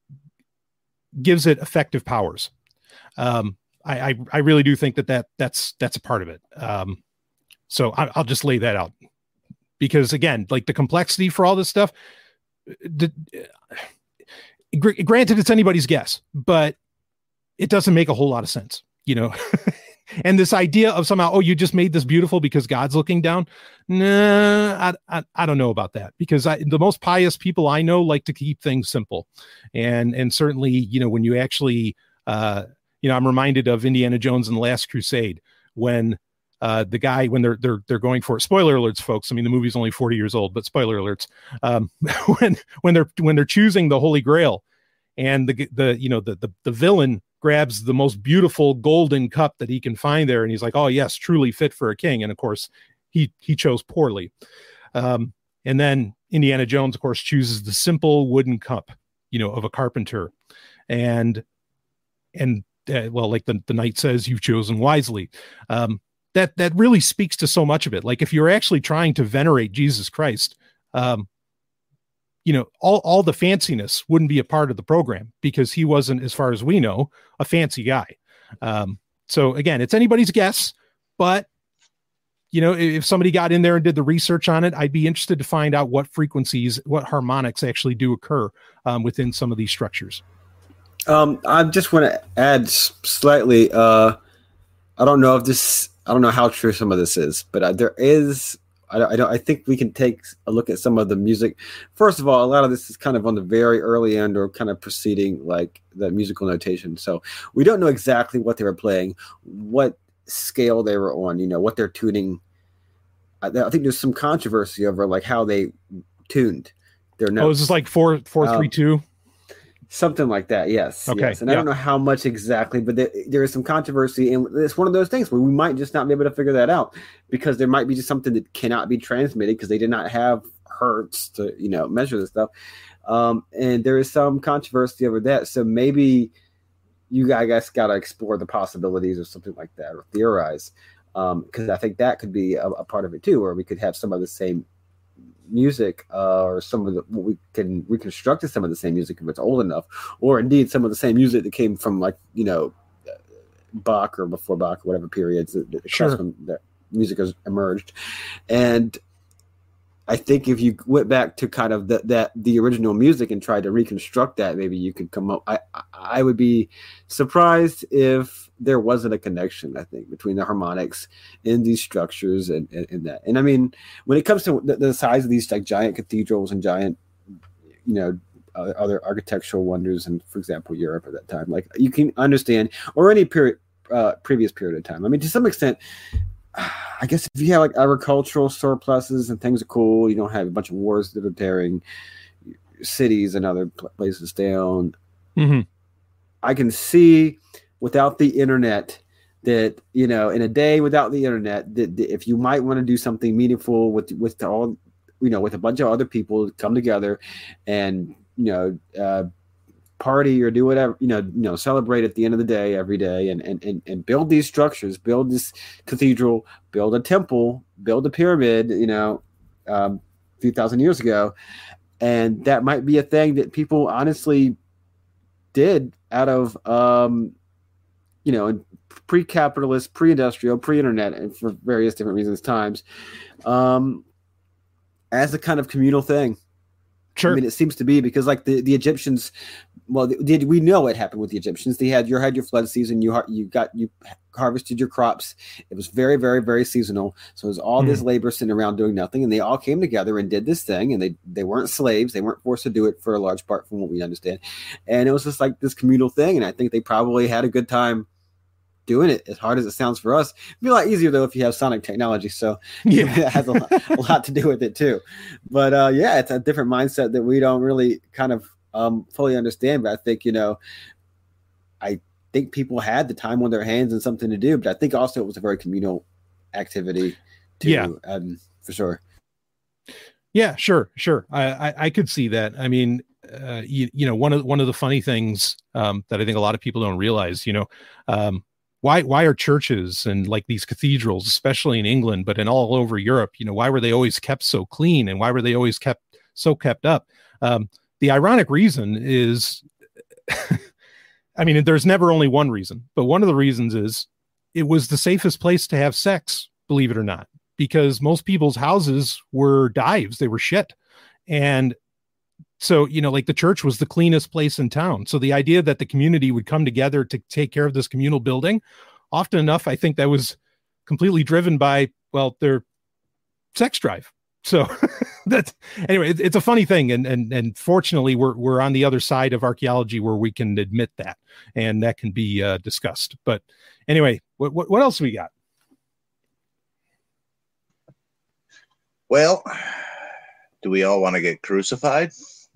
gives it effective powers. Um, I, I, I really do think that, that that's, that's a part of it. Um, so I, I'll just lay that out because again, like the complexity for all this stuff, the, gr- granted it's anybody's guess, but it doesn't make a whole lot of sense, you know? And this idea of somehow, oh, you just made this beautiful because God's looking down. Nah, I, I, I don't know about that because I, the most pious people I know like to keep things simple. And, and certainly, you know, when you actually, uh, you know, I'm reminded of Indiana Jones and the Last Crusade when uh, the guy when they're they're they're going for it. Spoiler alerts, folks. I mean, the movie's only forty years old, but spoiler alerts. Um, when when they're when they're choosing the Holy Grail, and the the you know the the the villain grabs the most beautiful golden cup that he can find there, and he's like, "Oh yes, truly fit for a king." And of course, he he chose poorly. Um, and then Indiana Jones, of course, chooses the simple wooden cup, you know, of a carpenter, and and uh, well, like the the knight says, "You've chosen wisely." Um, that that really speaks to so much of it. Like if you're actually trying to venerate Jesus Christ, um, you know, all, all the fanciness wouldn't be a part of the program because he wasn't, as far as we know, a fancy guy. Um, so again, it's anybody's guess, but you know, if somebody got in there and did the research on it, I'd be interested to find out what frequencies, what harmonics actually do occur um, within some of these structures. Um, I just want to add slightly, uh, I don't know if this, I don't know how true some of this is, but uh, there is, I, I don't, I think we can take a look at some of the music. First of all, a lot of this is kind of on the very early end or kind of preceding like the musical notation. So we don't know exactly what they were playing, what scale they were on, you know, what they're tuning. I, I think there's some controversy over like how they tuned their notes. Oh, is this like four, four, um, three, two? Something like that, yes. Okay. Yes. And yeah. I don't know how much exactly, but there, there is some controversy, and it's one of those things where we might just not be able to figure that out because there might be just something that cannot be transmitted because they did not have hertz to, you know, measure this stuff. Um, and there is some controversy over that. So maybe you guys got to explore the possibilities or something like that, or theorize, because um, I think that could be a, a part of it too, where we could have some of the same music uh, or some of the we can reconstruct some of the same music if it's old enough, or indeed some of the same music that came from like you know Bach or before Bach, whatever periods that, that, sure. that music has emerged. And I think if you went back to kind of the, that the original music and tried to reconstruct that, maybe you could come up. I I would be surprised if there wasn't a connection, I think, between the harmonics in these structures and, and, and that. And I mean, when it comes to the, the size of these like giant cathedrals and giant, you know, uh, other architectural wonders, and for example, Europe at that time, like you can understand, or any period, uh, previous period of time. I mean, to some extent, I guess if you have like agricultural surpluses and things are cool, you don't have a bunch of wars that are tearing cities and other places down. Mm-hmm. I can see without the internet that, you know, in a day without the internet, that, that if you might want to do something meaningful with, with all, you know, with a bunch of other people come together and, you know, uh, party or do whatever, you know, you know, celebrate at the end of the day, every day, and, and, and, and build these structures, build this cathedral, build a temple, build a pyramid, you know, um, a few thousand years ago. And that might be a thing that people honestly did out of, um, you know, pre-capitalist, pre-industrial, pre-internet, and for various different reasons, times, um, as a kind of communal thing. Sure. I mean, it seems to be because like the, the Egyptians, well, did we know what happened with the Egyptians? They had your had your flood season. You you got you harvested your crops. It was very, very, very seasonal. So it was all mm. this labor sitting around doing nothing, and they all came together and did this thing. And they they weren't slaves. They weren't forced to do it for a large part, from what we understand. And it was just like this communal thing. And I think they probably had a good time doing it, as hard as it sounds for us. It'd be a lot easier though if you have sonic technology, so yeah, it has a lot, a lot to do with it too. But uh yeah, it's a different mindset that we don't really kind of um fully understand. But I think, you know, I think people had the time on their hands and something to do, but I think also it was a very communal activity too. Yeah, um, for sure. Yeah, sure, sure. I, I, I could see that. I mean, uh, you, you know, one of one of the funny things um, that I think a lot of people don't realize, you know, um, why why are churches and like these cathedrals, especially in England, but in all over Europe, you know, why were they always kept so clean, and why were they always kept so kept up? Um, the ironic reason is, I mean, there's never only one reason, but one of the reasons is it was the safest place to have sex, believe it or not, because most people's houses were dives, they were shit. And so, you know, like the church was the cleanest place in town. So the idea that the community would come together to take care of this communal building, often enough, I think that was completely driven by, well, their sex drive. So that's, anyway, it, it's a funny thing. And, and, and fortunately we're, we're on the other side of archaeology where we can admit that, and that can be uh, discussed. But anyway, what, what, what else we got? Well, do we all want to get crucified?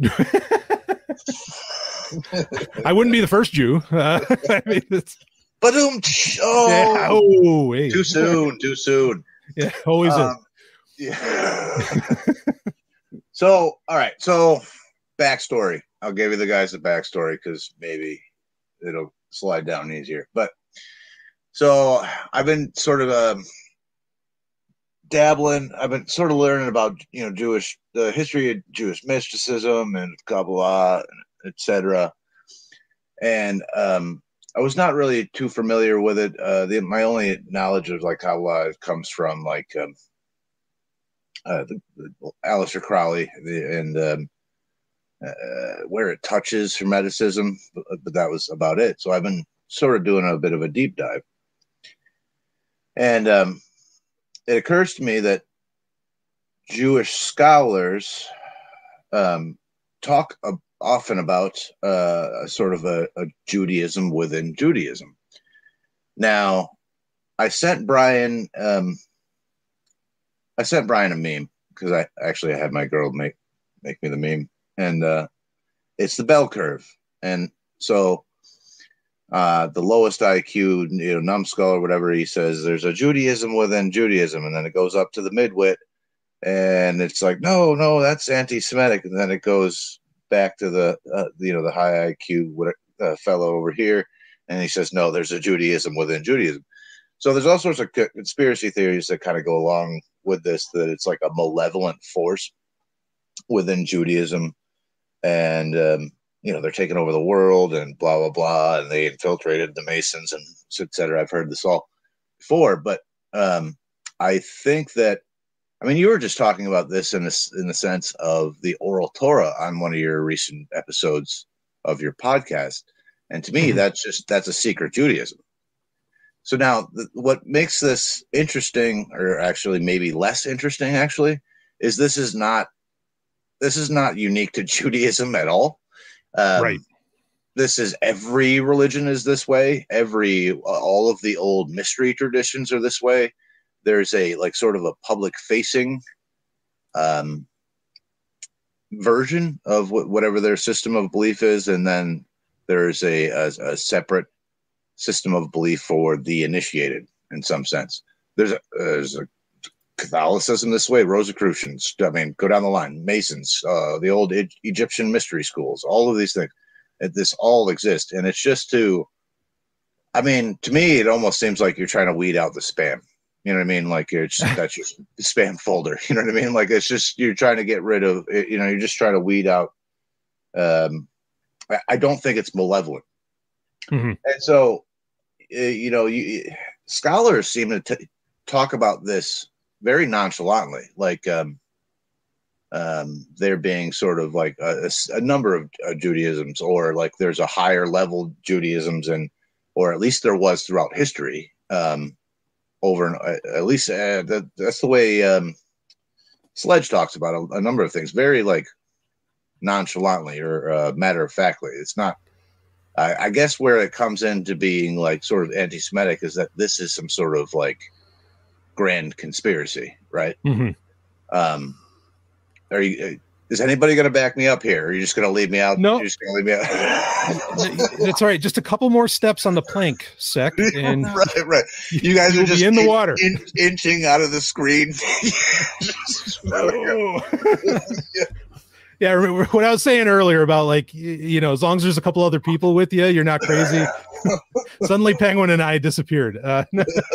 I wouldn't be the first Jew. Uh, I mean, it's, but um, oh, yeah, oh hey. too soon, too soon. Yeah, always um, is. Yeah. So, all right. So, backstory. I'll give you the guys the backstory because maybe it'll slide down easier. But so I've been sort of um, dabbling. I've been sort of learning about you know Jewish the history of Jewish mysticism and Kabbalah, et cetera. And um, I was not really too familiar with it. Uh, the, my only knowledge of like Kabbalah comes from like um, uh, the, the Aleister Crowley the, and um, uh, where it touches Hermeticism, but, but that was about it. So I've been sort of doing a bit of a deep dive, and um, it occurs to me that Jewish scholars um, talk a, often about uh, sort of a, a Judaism within Judaism. Now, I sent Brian, um, I sent Brian a meme because I actually had my girl make make me the meme, and uh, it's the bell curve. And so, uh, the lowest I Q, you know, numbskull or whatever, he says there's a Judaism within Judaism, and then it goes up to the midwit. And it's like, no, no, that's anti-Semitic. And then it goes back to the, uh, you know, the high I Q uh, fellow over here. And he says, no, there's a Judaism within Judaism. So there's all sorts of conspiracy theories that kind of go along with this, that it's like a malevolent force within Judaism. And, um, you know, they're taking over the world and blah, blah, blah. And they infiltrated the Masons and et cetera. I've heard this all before. But um, I think that, I mean, you were just talking about this in the, in the sense of the oral Torah on one of your recent episodes of your podcast. And to me, mm-hmm. that's just, that's a secret Judaism. So now th- what makes this interesting, or actually maybe less interesting actually, is this is not, this is not unique to Judaism at all. Um, right. This is every religion is this way. Every, uh, all of the old mystery traditions are this way. There's a like sort of a public facing um, version of wh- whatever their system of belief is. And then there's a, a, a separate system of belief for the initiated in some sense. There's a, there's a Catholicism this way, Rosicrucians, I mean, go down the line, Masons, uh, the old e- Egyptian mystery schools, all of these things. This all exists. And it's just to, I mean, to me, it almost seems like you're trying to weed out the spam. You know what I mean? Like it's that's your spam folder. You know what I mean? Like it's just you're trying to get rid of. You know, you're just trying to weed out. Um, I, I don't think it's malevolent, mm-hmm. and so uh, you know, you, scholars seem to t- talk about this very nonchalantly, like um, um, there being sort of like a, a number of uh, Judaisms, or like there's a higher level Judaisms, and or at least there was throughout history. Um, Over and uh, at least uh, that, that's the way um, Sledge talks about a, a number of things, very like nonchalantly or uh, matter of factly. It's not, I, I guess, where it comes into being like sort of anti-Semitic is that this is some sort of like grand conspiracy, right? Mm-hmm. Um, are you? Is anybody going to back me up here? Or are you just going to leave me out? No, You're just going to leave me out. That's all right. Just a couple more steps on the plank, Sec, and right, right. You guys are just in the in, water, in, inching out of the screen. oh. yeah. yeah. Remember what I was saying earlier about like you know, as long as there's a couple other people with you, you're not crazy. Suddenly, Penguin and I disappeared. Uh,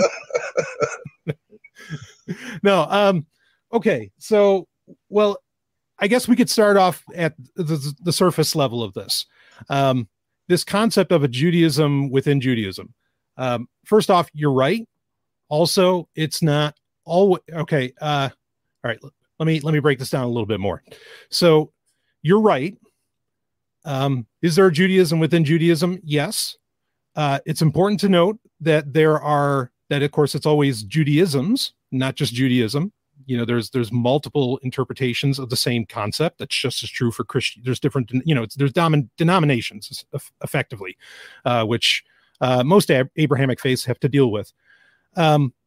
no. Um. Okay. So, well. I guess we could start off at the, the surface level of this. Um, this concept of a Judaism within Judaism. Um, first off, you're right. Also, it's not all okay. Uh, all right, let me let me break this down a little bit more. So, you're right. Um, is there a Judaism within Judaism? Yes. Uh, it's important to note that there are that, of course, it's always Judaisms, not just Judaism. You know, there's there's multiple interpretations of the same concept. That's just as true for Christian. There's different, you know, it's, there's dom- denominations effectively, uh, which uh, most Ab- Abrahamic faiths have to deal with. Um,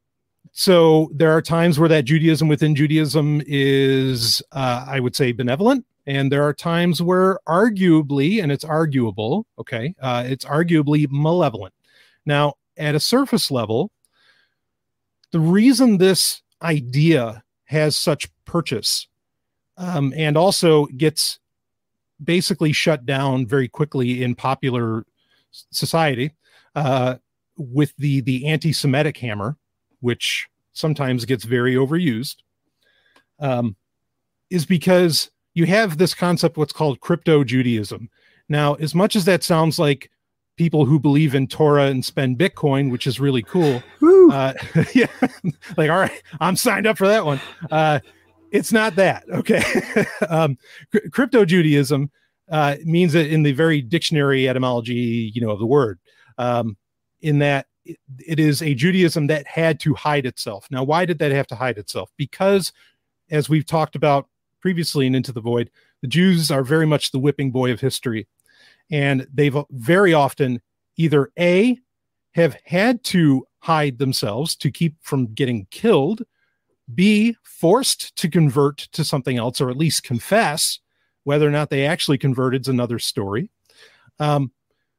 so there are times where that Judaism within Judaism is, uh, I would say, benevolent. And there are times where arguably, and it's arguable, okay, uh, it's arguably malevolent. Now, at a surface level, the reason this idea has such purchase um, and also gets basically shut down very quickly in popular society uh, with the, the anti-Semitic hammer, which sometimes gets very overused, um, is because you have this concept, what's called crypto-Judaism. Now, as much as that sounds like people who believe in Torah and spend Bitcoin, which is really cool. Uh, yeah, like, all right, I'm signed up for that one. Uh, it's not that, okay? um, cr- crypto-Judaism uh, means it in the very dictionary etymology, you know, of the word, um, in that it, it is a Judaism that had to hide itself. Now, why did that have to hide itself? Because, as we've talked about previously in Into the Void, the Jews are very much the whipping boy of history. And they've very often either A, have had to hide themselves to keep from getting killed, B, forced to convert to something else, or at least confess. Whether or not they actually converted is another story. Um,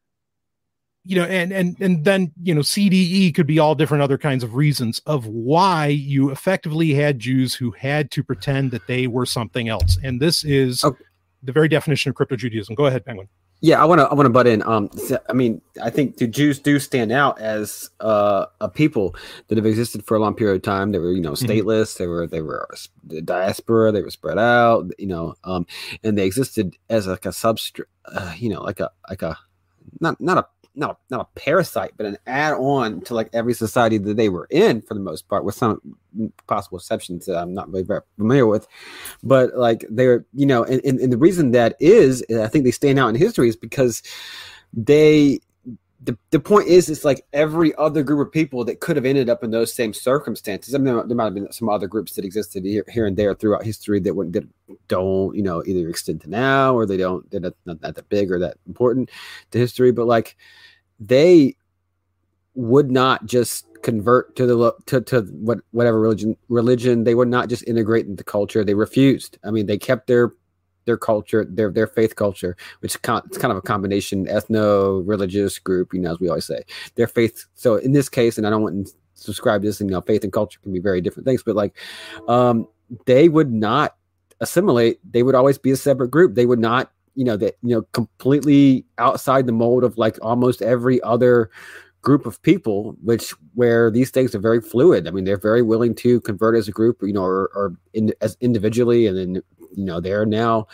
you know, and, and, and then, you know, C D E could be all different other kinds of reasons of why you effectively had Jews who had to pretend that they were something else. And this is okay. The very definition of crypto-Judaism. Go ahead, Penguin. Yeah, I want to I want to butt in. Um, I mean, I think the Jews do stand out as uh, a people that have existed for a long period of time. They were, you know, stateless. Mm-hmm. They were they were the diaspora. They were spread out. You know, um, and they existed as like a substrate. Uh, you know, like a like a not not a not a, not a parasite, but an add-on to like every society that they were in for the most part, with some possible exceptions that I'm not really very familiar with. But like they're, you know, and, and, and the reason that is, I think they stand out in history is because they, the, the point is, it's like every other group of people that could have ended up in those same circumstances. I mean, there, there might have been some other groups that existed here, here and there throughout history that wouldn't, that don't, you know, either extend to now, or they don't, they're not, not that big or that important to history. But like, they would not just convert to the to, to what whatever religion religion they would not just integrate into culture. They refused. I mean, they kept their their culture, their their faith culture, which con- it's kind of a combination ethno religious group, you know, as we always say, their faith. So in this case, and I don't want to subscribe to this, and you know, faith and culture can be very different things, but like um they would not assimilate. They would always be a separate group. They would not, you know, that, you know, completely outside the mold of like almost every other group of people, which where these things are very fluid. I mean, they're very willing to convert as a group, you know, or, or in, as individually. And then, you know, they're now,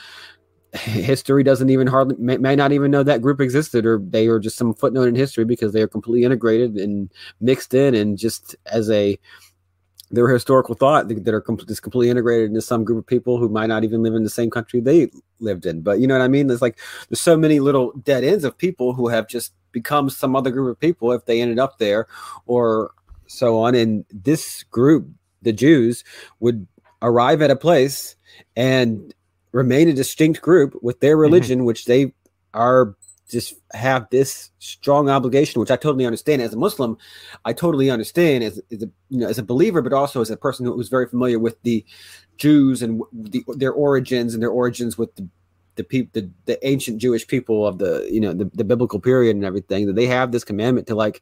history doesn't even hardly, may, may not even know that group existed, or they are just some footnote in history because they are completely integrated and mixed in, and just as a, their historical thought that are just completely integrated into some group of people who might not even live in the same country they lived in. But you know what I mean? There's like, there's so many little dead ends of people who have just become some other group of people if they ended up there, or so on. And this group, the Jews, would arrive at a place and remain a distinct group with their religion, mm-hmm. which they are just have this strong obligation, which I totally understand. As a Muslim, I totally understand as, as a, you know, as a believer, but also as a person who was very familiar with the Jews and the, their origins and their origins with the the people, the, the ancient Jewish people of the, you know, the, the biblical period and everything, that they have this commandment to like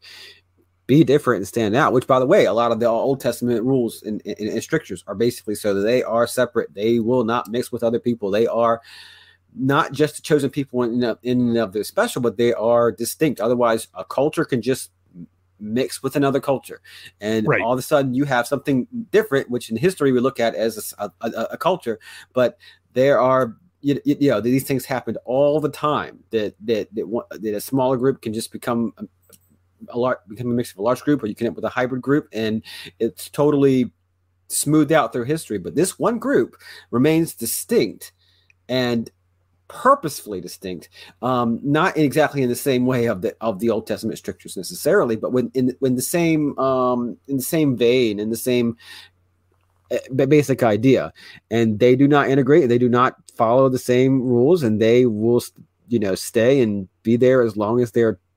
be different and stand out, which by the way, a lot of the Old Testament rules and, and, and strictures are basically so that they are separate. They will not mix with other people. They are not just the chosen people in, in and of their special, but they are distinct. Otherwise, a culture can just mix with another culture, and right. all of a sudden you have something different, which in history we look at as a, a, a culture. But there are, you, you know, these things happened all the time. That that that, that a smaller group can just become a, a large, become a mix of a large group, or you can end up with a hybrid group, and it's totally smoothed out through history. But this one group remains distinct, and purposefully distinct, um, not exactly in the same way of the of the Old Testament strictures necessarily, but when in when the same um, in the same vein, in the same uh, basic idea. And they do not integrate; they do not follow the same rules, and they will, you know, stay and be there as long as they're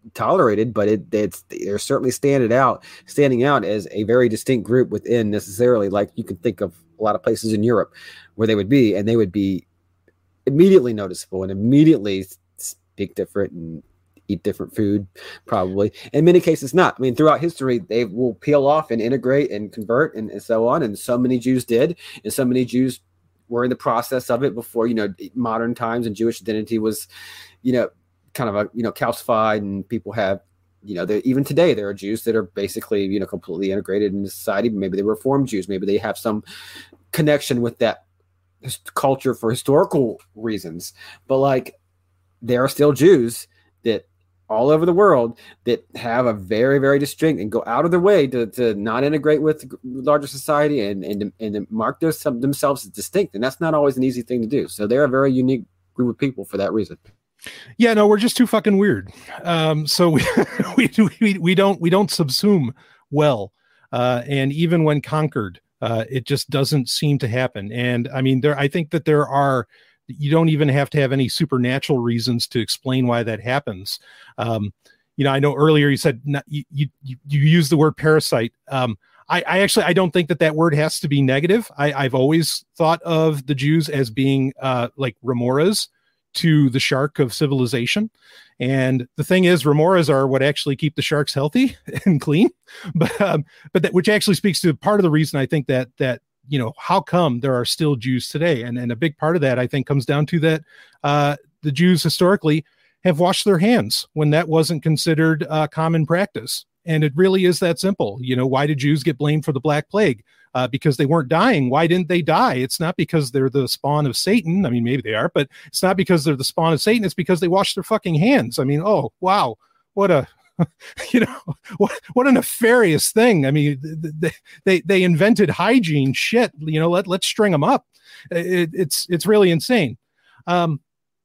tolerated, but it it's they're certainly standing out, standing out as a very distinct group within necessarily, like you can think of a lot of places in Europe where they would be, and they would be immediately noticeable and immediately speak different and eat different food, probably. In many cases, not. I mean, throughout history, they will peel off and integrate and convert and, and so on. And so many Jews did, and so many Jews were in the process of it before, you know, modern times and Jewish identity was, you know, kind of a, you know, calcified, and people have, you know, even today there are Jews that are basically, you know, completely integrated into society. Maybe they were Reformed Jews. Maybe they have some connection with that culture for historical reasons. But like, there are still Jews that all over the world that have a very, very distinct and go out of their way to, to not integrate with larger society and and, and to mark their, themselves as distinct. And that's not always an easy thing to do. So they're a very unique group of people for that reason. Yeah, no, we're just too fucking weird. Um, so we, we, we, we don't, we don't subsume well. Uh, and even when conquered, uh, it just doesn't seem to happen. And I mean, there, I think that there are, you don't even have to have any supernatural reasons to explain why that happens. Um, you know, I know earlier you said not, you, you, you use the word parasite. Um, I, I actually, I don't think that that word has to be negative. I, I've always thought of the Jews as being uh, like remoras to the shark of civilization. And the thing is, remoras are what actually keep the sharks healthy and clean. But, um, but that, which actually speaks to part of the reason I think that, that, you know, how come there are still Jews today? And, and a big part of that, I think, comes down to that uh, the Jews historically have washed their hands when that wasn't considered uh, common practice. And it really is that simple. You know, why did Jews get blamed for the Black Plague? Uh, because they weren't dying. Why didn't they die? It's not because they're the spawn of Satan. I mean, maybe they are, but it's not because they're the spawn of Satan. It's because they washed their fucking hands. I mean, oh, wow. What a, you know, what, what a nefarious thing. I mean, they, they, they invented hygiene shit, you know, let, let's string them up. It, it's, it's really insane. Um,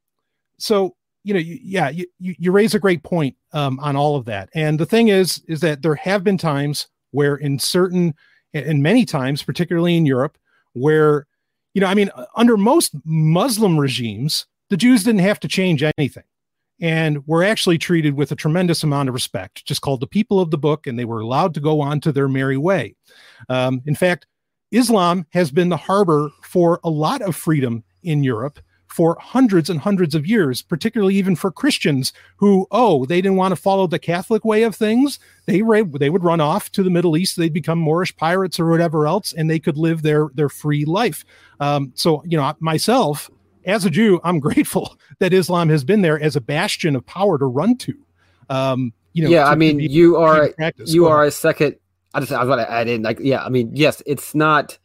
so, you know, you, yeah, you, you raise a great point um, on all of that. And the thing is, is that there have been times where in certain, and many times, particularly in Europe, where, you know, I mean, under most Muslim regimes, the Jews didn't have to change anything. And were actually treated with a tremendous amount of respect, just called the people of the book, and they were allowed to go on to their merry way. Um, in fact, Islam has been the harbor for a lot of freedom in Europe for hundreds and hundreds of years, particularly even for Christians who, oh, they didn't want to follow the Catholic way of things. They were, they would run off to the Middle East. They'd become Moorish pirates or whatever else, and they could live their, their free life. Um, so, you know, myself, as a Jew, I'm grateful that Islam has been there as a bastion of power to run to. Um, you know, yeah, to, I mean, be, you are, you well, are a second, I just, I was going to add in, like, yeah, I mean, yes, it's not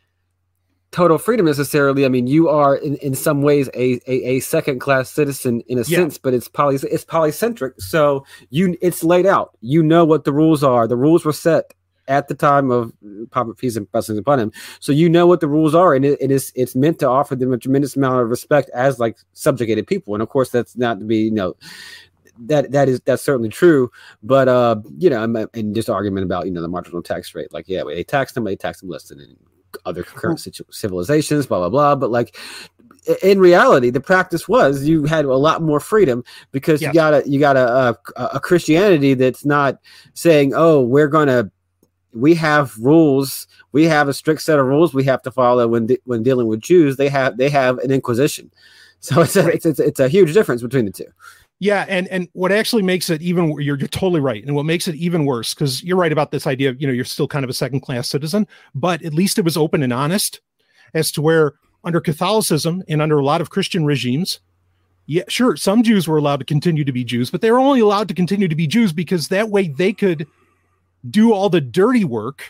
total freedom necessarily. I mean, you are in, in some ways a, a, a second class citizen in a yeah. sense, but it's poly it's polycentric. So you it's laid out. You know what the rules are. The rules were set at the time of Prophet peace and blessings upon him. So you know what the rules are, and it, it is it's meant to offer them a tremendous amount of respect as like subjugated people. And of course, that's not to be you know that that is that's certainly true. But uh, you know, and this argument about you know the marginal tax rate, like yeah, they tax them, they tax them less than other current civilizations, blah blah blah. But like in reality, the practice was you had a lot more freedom because yes. you got a you got a, a a Christianity that's not saying, oh, we're gonna we have rules, we have a strict set of rules we have to follow when de- when dealing with Jews. They have they have an inquisition, so it's a, right. it's, it's it's a huge difference between the two. Yeah, and and what actually makes it even you're you're totally right, and what makes it even worse because you're right about this idea of you know you're still kind of a second class citizen, but at least it was open and honest as to where under Catholicism and under a lot of Christian regimes, yeah, sure, some Jews were allowed to continue to be Jews, but they were only allowed to continue to be Jews because that way they could do all the dirty work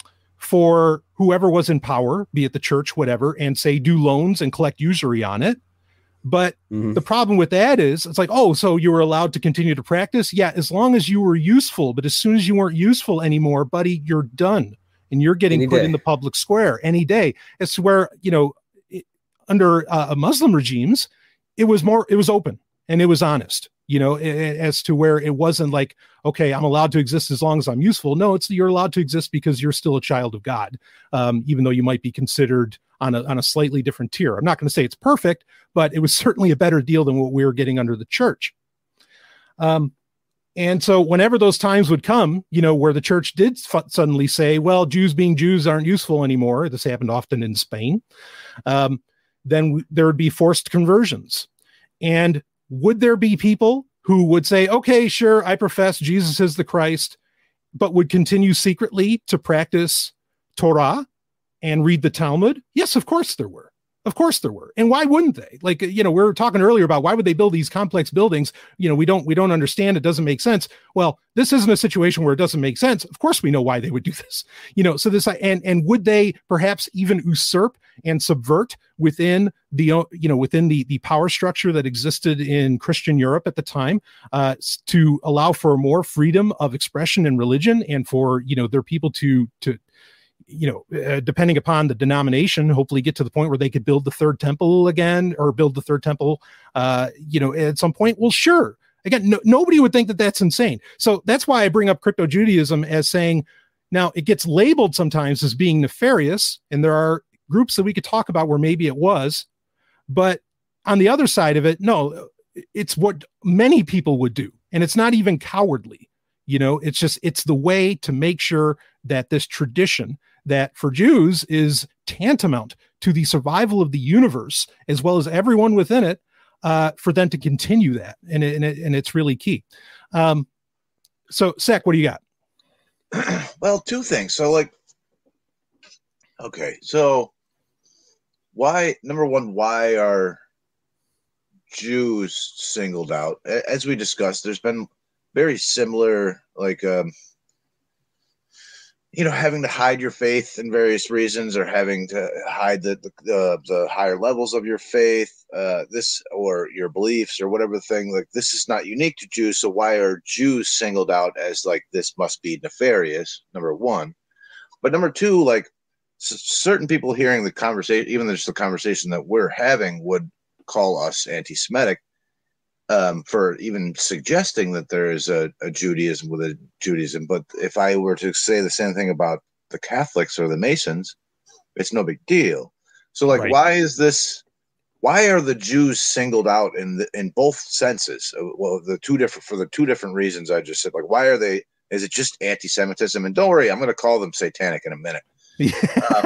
for whoever was in power, be it the church, whatever, and say do loans and collect usury on it. But mm-hmm. the problem with that is it's like, oh, so you were allowed to continue to practice. Yeah. As long as you were useful, but as soon as you weren't useful anymore, buddy, you're done and you're getting any put day. in the public square any day. It's where, you know, it, under uh, Muslim regimes, it was more, it was open and it was honest, you know, as to where it wasn't like, okay, I'm allowed to exist as long as I'm useful. No, it's you're allowed to exist because you're still a child of God. Um, even though you might be considered on a, on a slightly different tier. I'm not going to say it's perfect, but it was certainly a better deal than what we were getting under the church. Um, And so whenever those times would come, you know, where the church did f- suddenly say, well, Jews being Jews aren't useful anymore. This happened often in Spain. Um, then w- there would be forced conversions. And would there be people who would say, okay, sure, I profess Jesus is the Christ, but would continue secretly to practice Torah and read the Talmud? Yes, of course there were. Of course there were. And why wouldn't they? Like, you know, we were talking earlier about why would they build these complex buildings? You know, we don't, we don't understand. It doesn't make sense. Well, this isn't a situation where it doesn't make sense. Of course we know why they would do this, you know, so this, and, and would they perhaps even usurp and subvert within the, you know, within the, the power structure that existed in Christian Europe at the time, uh, to allow for more freedom of expression and religion, and for, you know, their people to, to, you know, uh, depending upon the denomination, hopefully get to the point where they could build the third temple again, or build the third temple, uh, you know, at some point. Well, sure. Again, no, nobody would think that that's insane. So that's why I bring up crypto Judaism as saying, now it gets labeled sometimes as being nefarious, and there are groups that we could talk about where maybe it was, but on the other side of it, no, it's what many people would do. And it's not even cowardly, you know, it's just, it's the way to make sure that this tradition that for Jews is tantamount to the survival of the universe, as well as everyone within it, uh, for them to continue that. And, it, and, it, and it's really key. Um, so, Sek, what do you got? Well, two things. So, like, okay, so why, number one, why are Jews singled out? As we discussed, there's been very similar, like, um, you know, having to hide your faith in various reasons, or having to hide the the, the, the higher levels of your faith, uh, this or your beliefs or whatever thing. Like, this is not unique to Jews. So why are Jews singled out as like, this must be nefarious? Number one. But number two, like, c- certain people hearing the conversation, even just the conversation that we're having, would call us anti-Semitic. Um, for even suggesting that there is a, a Judaism with a Judaism. But if I were to say the same thing about the Catholics or the Masons, it's no big deal. So, like, Right. why is this? Why are the Jews singled out in the, in both senses? Well, the two different for the two different reasons I just said. Like, why are they? Is it just anti-Semitism? And don't worry, I'm going to call them satanic in a minute. um,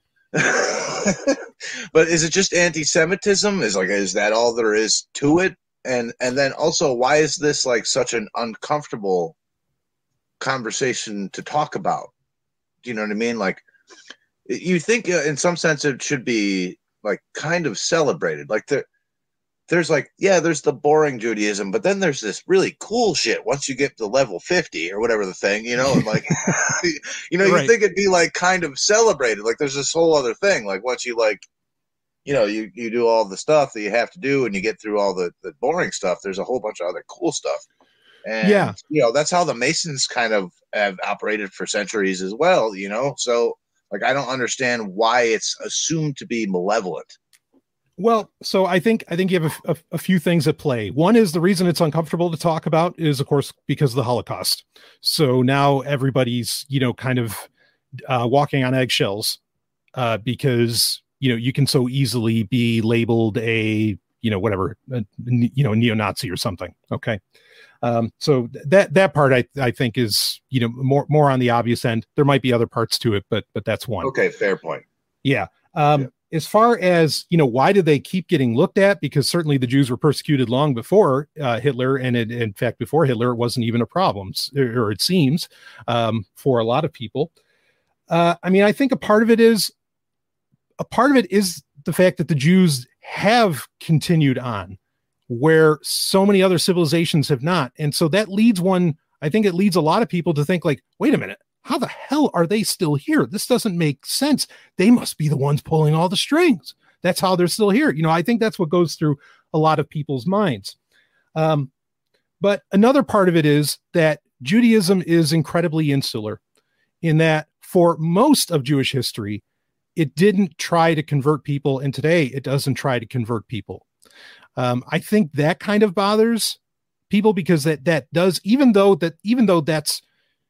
but is it just anti-Semitism? Is like, is that all there is to it? And and then also, why is this like such an uncomfortable conversation to talk about? Do you know what I mean? Like, you think uh, in some sense it should be like kind of celebrated. Like, there, there's like, yeah, there's the boring Judaism, but then there's this really cool shit once you get to level fifty or whatever the thing, you know, and like, you know, you Right. think it'd be like kind of celebrated. Like, there's this whole other thing. Like, once you like, you know, you, you do all the stuff that you have to do and you get through all the, the boring stuff, there's a whole bunch of other cool stuff. And, Yeah. you know, that's how the Masons kind of have operated for centuries as well, you know? So, like, I don't understand why it's assumed to be malevolent. Well, so I think I think you have a, a, a few things at play. One is the reason it's uncomfortable to talk about is, of course, because of the Holocaust. So now everybody's, you know, kind of uh, walking on eggshells uh, because, you know, you can so easily be labeled a, you know, whatever, a, you know, neo-Nazi or something. Okay. Um, so that, that part I, I think is, you know, more, more on the obvious end. There might be other parts to it, but, but that's one. Okay. Fair point. Yeah. Um, Yeah. As far as, you know, why do they keep getting looked at? Because certainly the Jews were persecuted long before uh, Hitler. And it, in fact, before Hitler, it wasn't even a problem, or it seems, um, for a lot of people. Uh, I mean, I think a part of it is, a part of it is the fact that the Jews have continued on where so many other civilizations have not. And so that leads one, I think it leads a lot of people to think like, wait a minute, how the hell are they still here? This doesn't make sense. They must be the ones pulling all the strings. That's how they're still here. You know, I think that's what goes through a lot of people's minds. Um, but another part of it is that Judaism is incredibly insular in that for most of Jewish history, it didn't try to convert people. And today it doesn't try to convert people. Um, I think that kind of bothers people because that, that does, even though that, even though that's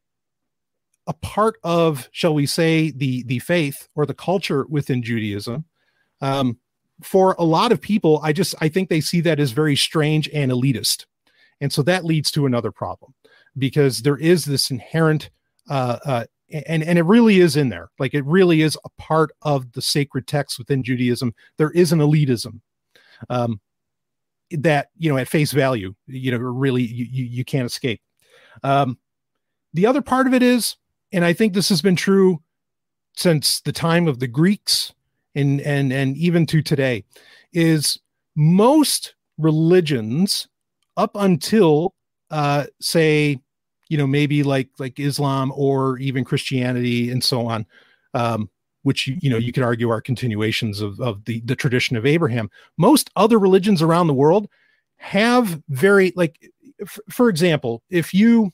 a part of, shall we say, the, the faith or the culture within Judaism, um, for a lot of people, I just, I think they see that as very strange and elitist. And so that leads to another problem. because there is this inherent, uh, uh, and, and it really is in there. Like it really is a part of the sacred text within Judaism. There is an elitism um, that, you know, at face value, you know, really you, you, you can't escape. Um, the other part of it is, and I think this has been true since the time of the Greeks and, and, and even to today, is most religions up until, uh, say, you know, maybe like, like Islam or even Christianity and so on, um, which, you know, you could argue are continuations of, of the, the tradition of Abraham. Most other religions around the world have very, like, f- for example, if you,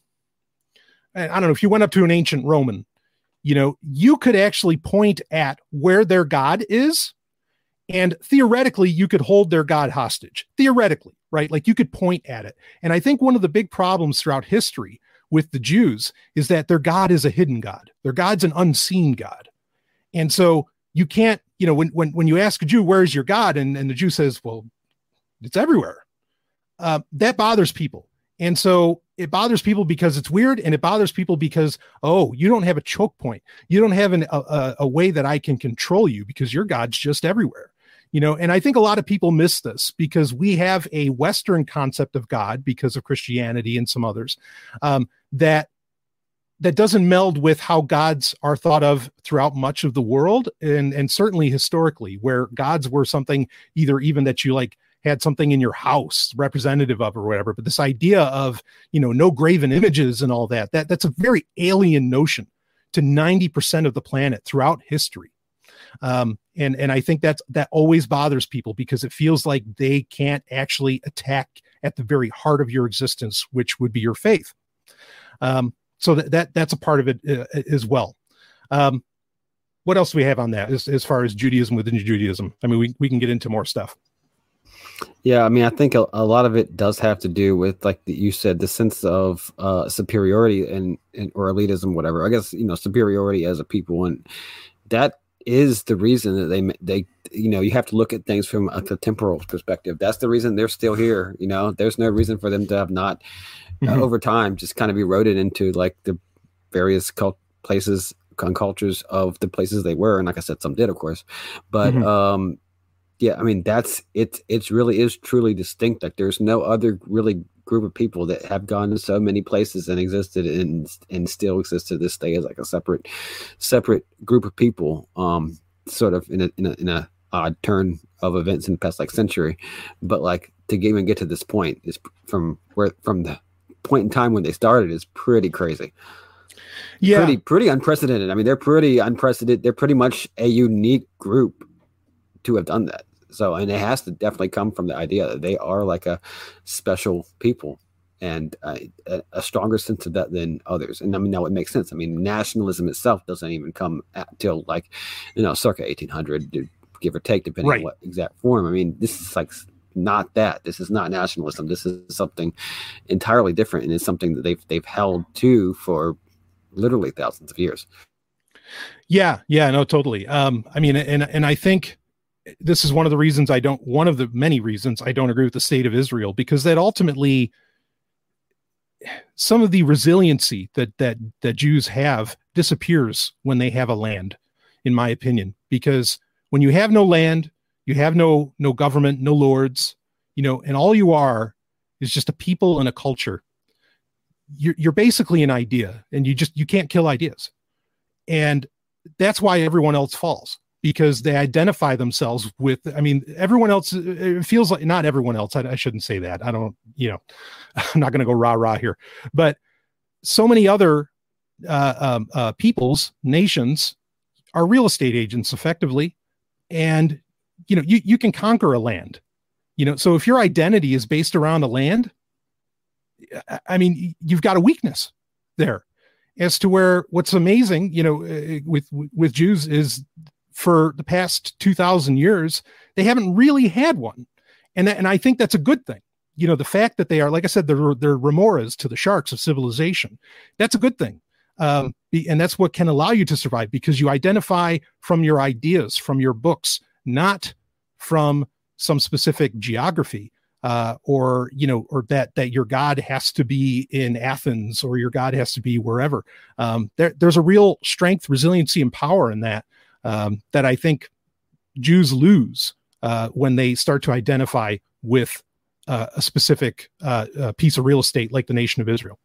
I don't know, if you went up to an ancient Roman, you know, you could actually point at where their God is, and theoretically you could hold their God hostage, theoretically, right? Like you could point at it. And I think one of the big problems throughout history with the Jews is that their God is a hidden God. Their God's an unseen God. And so you can't, you know, when, when, when you ask a Jew, where's your God? And, and the Jew says, well, it's everywhere. Uh, that bothers people. And so it bothers people because it's weird, and it bothers people because, oh, you don't have a choke point. You don't have an, a, a way that I can control you because your God's just everywhere. You know, and I think a lot of people miss this because we have a Western concept of God because of Christianity and some others um, that that doesn't meld with how gods are thought of throughout much of the world, and and certainly historically, where gods were something either even that you like had something in your house representative of or whatever. But this idea of, you know, no graven images and all that, that that's a very alien notion to ninety percent of the planet throughout history. Um, and, and I think that's, that always bothers people because it feels like they can't actually attack at the very heart of your existence, which would be your faith. Um, so that, that that's a part of it uh, as well. Um, what else do we have on that as, as far as Judaism within Judaism? I mean, we, we can get into more stuff. Yeah, I mean, I think a, a lot of it does have to do with, like you said, the sense of uh, superiority and, and or elitism, whatever. I guess, you know, superiority as a people, and that is the reason that they they you know, you have to look at things from a, a temporal perspective. That's the reason they're still here. You know, there's no reason for them to have not mm-hmm. uh, over time just kind of eroded into like the various cult places and cultures of the places they were. And like I said, some did, of course, but mm-hmm. um. Yeah, I mean, that's it. It's really is truly distinct. Like there's no other really group of people that have gone to so many places and existed and and still exist to this day as like a separate, separate group of people. Um, sort of in a in a in a odd turn of events in the past like century, but like to even get to this point is from where from the point in time when they started is pretty crazy. Yeah, pretty pretty unprecedented. I mean, they're pretty unprecedented. They're pretty much a unique group to have done that. So, and it has to definitely come from the idea that they are like a special people and uh, a, a stronger sense of that than others. And I mean, now it makes sense. I mean, nationalism itself doesn't even come till like, you know, circa eighteen hundred, give or take, depending right. on what exact form. I mean, this is like not that. This is not nationalism. This is something entirely different, and it's something that they've they've held to for literally thousands of years. Yeah, yeah, no, totally. Um, I mean, and and I think this is one of the reasons I don't, one of the many reasons I don't agree with the state of Israel, because that ultimately some of the resiliency that, that, that Jews have disappears when they have a land, in my opinion, because when you have no land, you have no, no government, no lords, you know, and all you are is just a people and a culture. You're, you're basically an idea, and you just, you can't kill ideas. And that's why everyone else falls. Because they identify themselves with, I mean, everyone else, it feels like, not everyone else, I, I shouldn't say that. I don't, you know, I'm not going to go rah, rah here. But so many other uh, um, uh, peoples, nations are real estate agents effectively. And, you know, you, you can conquer a land, you know, so if your identity is based around a land, I mean, you've got a weakness there as to where what's amazing, you know, with, with Jews is, for the past two thousand years, they haven't really had one. And that, and I think that's a good thing. You know, the fact that they are, like I said, they're, they're remoras to the sharks of civilization. That's a good thing. Um, and that's what can allow you to survive, because you identify from your ideas, from your books, not from some specific geography. uh, or, you know, or that, that your God has to be in Athens or your God has to be wherever. Um, there, there's a real strength, resiliency, and power in that, um, that I think Jews lose uh, when they start to identify with uh, a specific uh, uh, piece of real estate like the nation of Israel.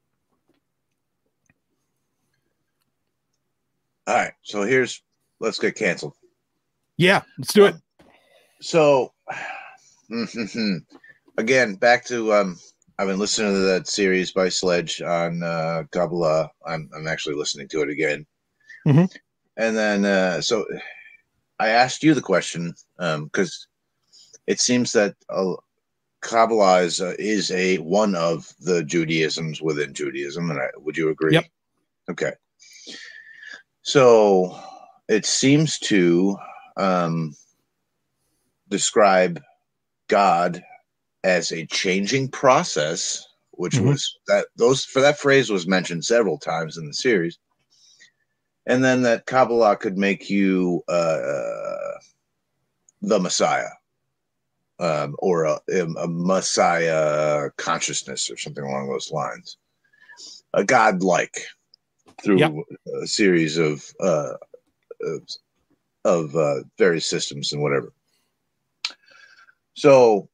All right. So here's, let's get canceled. Yeah, let's do it. Um, so again, back to, um, I've been listening to that series by Sledge on uh, Kabbalah. I'm, I'm actually listening to it again. Mm-hmm. And then, uh, so I asked you the question because um, it seems that uh, Kabbalah is, uh, is a one of the Judaisms within Judaism. And I, would you agree? Yep. Okay. So it seems to um, describe God as a changing process, which mm-hmm. was that those for that phrase was mentioned several times in the series. And then that Kabbalah could make you uh, the Messiah, um, or a, a Messiah consciousness or something along those lines. A God-like through yep. a series of uh, of, of uh, various systems and whatever. So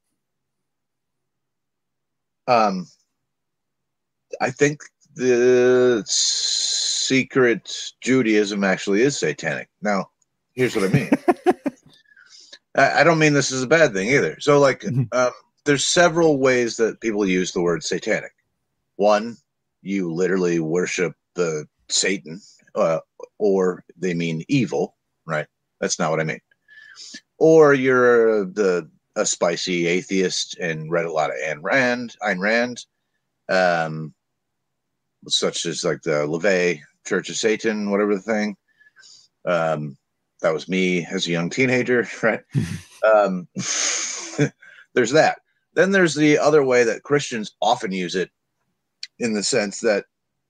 um, I think the secret Judaism actually is satanic. Now, here's what I mean. I, I don't mean this is a bad thing either. So, like, mm-hmm. um, there's several ways that people use the word satanic. One, you literally worship the Satan, uh, or they mean evil, right? That's not what I mean. Or you're the a spicy atheist and read a lot of Ayn Rand, Ayn Rand, um, such as like the LaVey Church of Satan, whatever the thing. Um, that was me as a young teenager, right? um, there's that. Then there's the other way that Christians often use it, in the sense that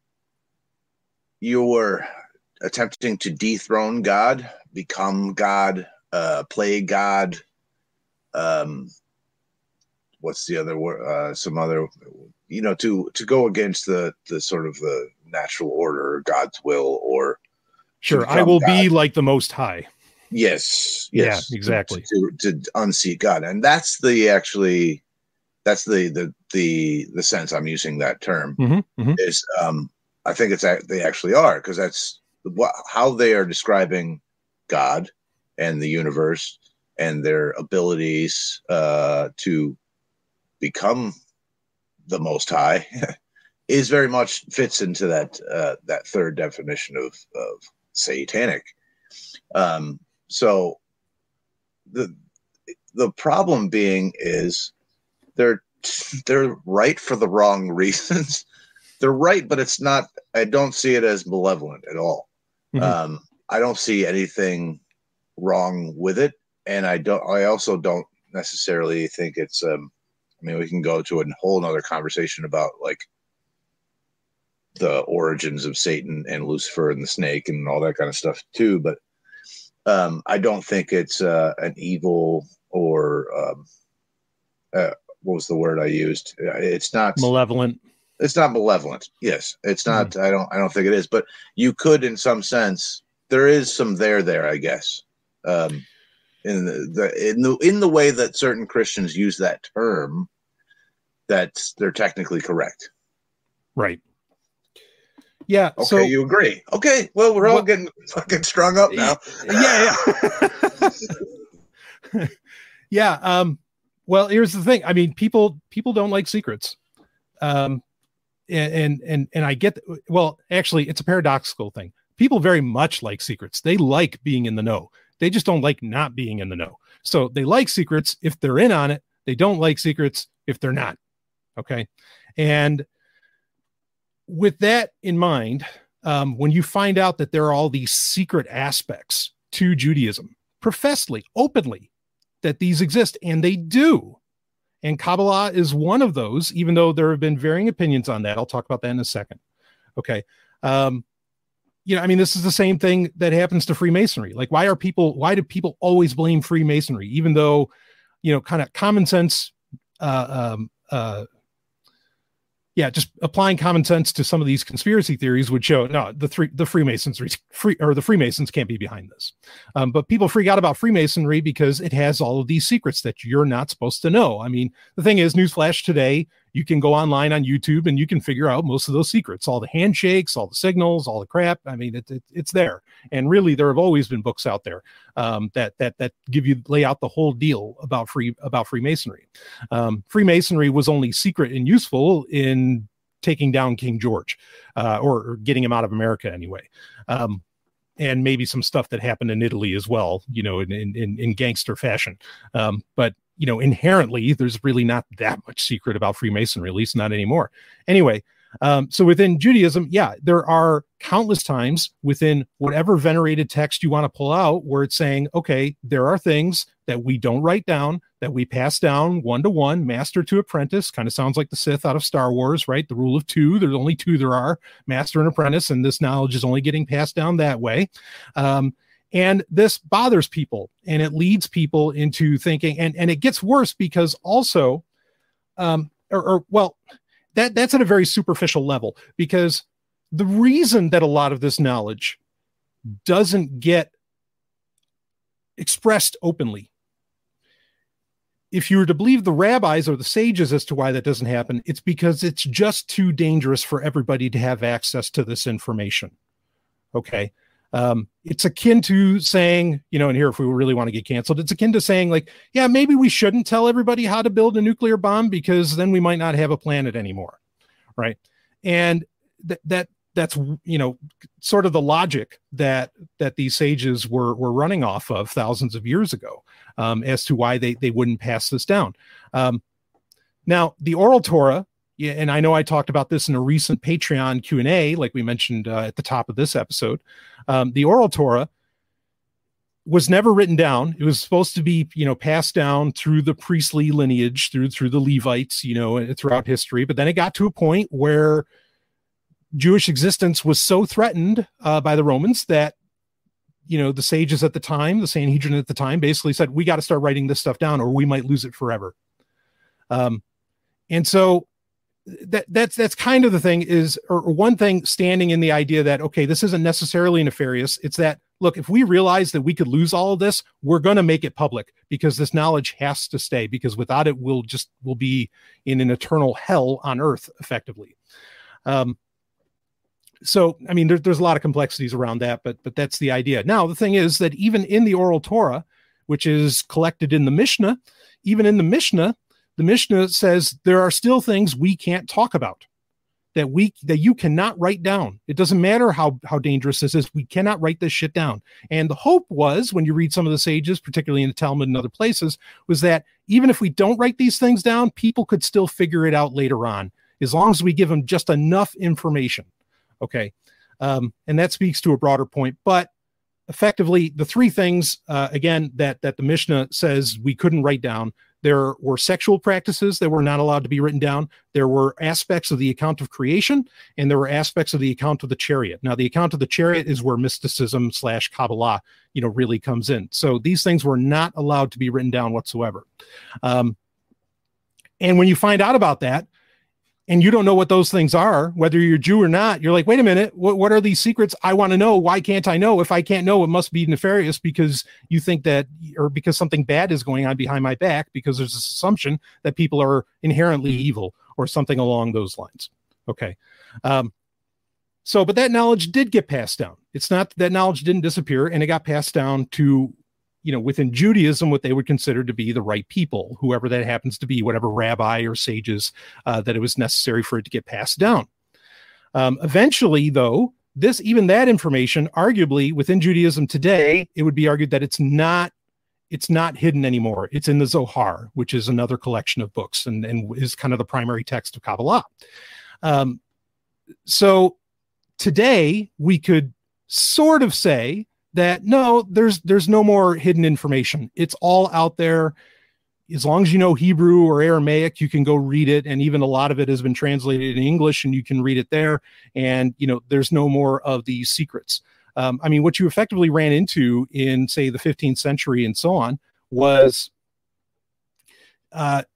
you're attempting to dethrone God, become God, uh, play God. Um, what's the other word? Uh, some other, you know, to to go against the the sort of the natural order, or God's will, or sure, I will God. be like the Most High. Yes, yes, yeah, exactly. To, to, to unseat God, and that's the actually, that's the the the the sense I'm using that term mm-hmm, mm-hmm. is. Um, I think it's they actually are, because that's what, how they are describing God and the universe and their abilities uh, to become the Most High is very much fits into that uh, that third definition of of satanic. Um, so the the problem being is they're they're right for the wrong reasons. They're right, but it's not. I don't see it as malevolent at all. Mm-hmm. Um, I don't see anything wrong with it, and I don't. I also don't necessarily think it's. Um, I mean, we can go to a whole nother conversation about like the origins of Satan and Lucifer and the snake and all that kind of stuff too. But um, I don't think it's uh, an evil or um, uh, what was the word I used? It's not malevolent. It's not malevolent. Yes, it's not. Mm. I don't. I don't think it is. But you could, in some sense, there is some there there. I guess, um, in the, the in the in the way that certain Christians use that term, that they're technically correct. Right. Yeah. Okay, so, you agree. Okay. Well, we're all what, getting fucking strung up now. Yeah. Yeah. yeah. Um. Well, here's the thing. I mean, people people don't like secrets. Um. And, and, and I get, well, actually it's a paradoxical thing. People very much like secrets. They like being in the know. They just don't like not being in the know. So they like secrets if they're in on it. They don't like secrets if they're not. Okay. And with that in mind, um, when you find out that there are all these secret aspects to Judaism, professedly, openly, that these exist, and they do. And Kabbalah is one of those, even though there have been varying opinions on that. I'll talk about that in a second. Okay. Um, you know, I mean, this is the same thing that happens to Freemasonry. Like, why are people, why do people always blame Freemasonry? Even though, you know, kind of common sense uh, um, uh, yeah, just applying common sense to some of these conspiracy theories would show no, the three the Freemasons free or the Freemasons can't be behind this. Um, but people freak out about Freemasonry because it has all of these secrets that you're not supposed to know. I mean, the thing is, newsflash today, you can go online on YouTube and you can figure out most of those secrets, all the handshakes, all the signals, all the crap. I mean, it, it, it's there. And really, there have always been books out there um, that that that give you lay out the whole deal about free about Freemasonry. Um, Freemasonry was only secret and useful in taking down King George, uh, or, or getting him out of America anyway, um, and maybe some stuff that happened in Italy as well, you know, in in, in gangster fashion. Um, but you know, inherently, there's really not that much secret about Freemasonry, at least not anymore. Anyway, um, so within Judaism, yeah, there are countless times within whatever venerated text you want to pull out where it's saying, okay, there are things that we don't write down, that we pass down one to one, master to apprentice. Kind of sounds like the Sith out of Star Wars, right? The rule of two. There's only two there are, master and apprentice, and this knowledge is only getting passed down that way. Um, And this bothers people, and it leads people into thinking, and, and it gets worse because also, um, or, or well, that that's at a very superficial level, because the reason that a lot of this knowledge doesn't get expressed openly, if you were to believe the rabbis or the sages as to why that doesn't happen, it's because it's just too dangerous for everybody to have access to this information. Okay. Um, it's akin to saying, you know, and here, if we really want to get canceled, it's akin to saying like, yeah, maybe we shouldn't tell everybody how to build a nuclear bomb because then we might not have a planet anymore. Right. And th- that, that's, you know, sort of the logic that, that these sages were, were running off of thousands of years ago, um, as to why they, they wouldn't pass this down. Um, now the oral Torah, yeah, and I know I talked about this in a recent Patreon Q and A, like we mentioned uh, at the top of this episode. Um, the oral Torah was never written down. It was supposed to be, you know, passed down through the priestly lineage, through through the Levites, you know, throughout history. But then it got to a point where Jewish existence was so threatened uh, by the Romans that, you know, the sages at the time, the Sanhedrin at the time, basically said, we got to start writing this stuff down or we might lose it forever. Um, and so that that's that's kind of the thing is, or, or one thing standing in the idea that, okay, this isn't necessarily nefarious. It's that, look, if we realize that we could lose all of this, we're going to make it public because this knowledge has to stay, because without it, we'll just, we'll be in an eternal hell on earth effectively. Um, so, I mean, there, there's a lot of complexities around that, but, but that's the idea. Now, the thing is that even in the oral Torah, which is collected in the Mishnah, even in the Mishnah, the Mishnah says there are still things we can't talk about, that we that you cannot write down. It doesn't matter how, how dangerous this is. We cannot write this shit down. And the hope was, when you read some of the sages, particularly in the Talmud and other places, was that even if we don't write these things down, people could still figure it out later on, as long as we give them just enough information. Okay. Um, and that speaks to a broader point. But effectively, the three things, uh, again, that, that the Mishnah says we couldn't write down: there were sexual practices that were not allowed to be written down. There were aspects of the account of creation, and there were aspects of the account of the chariot. Now, the account of the chariot is where mysticism slash Kabbalah, you know, really comes in. So these things were not allowed to be written down whatsoever. Um, and when you find out about that, and you don't know what those things are, whether you're Jew or not, you're like, wait a minute, what, what are these secrets? I want to know. Why can't I know? If I can't know, it must be nefarious because you think that, or because something bad is going on behind my back, because there's this assumption that people are inherently evil or something along those lines. Okay. Um, so, but that knowledge did get passed down. It's not that knowledge didn't disappear, and it got passed down to, you know, within Judaism, what they would consider to be the right people, whoever that happens to be, whatever rabbi or sages uh, that it was necessary for it to get passed down. Um, eventually, though, this, even that information, arguably within Judaism today, it would be argued that it's not, it's not hidden anymore. It's in the Zohar, which is another collection of books and, and is kind of the primary text of Kabbalah. Um, so today we could sort of say that no, there's there's no more hidden information. It's all out there. As long as you know Hebrew or Aramaic, you can go read it. And even a lot of it has been translated in English and you can read it there. And, you know, there's no more of these secrets. Um, I mean, what you effectively ran into in, say, the fifteenth century and so on was uh,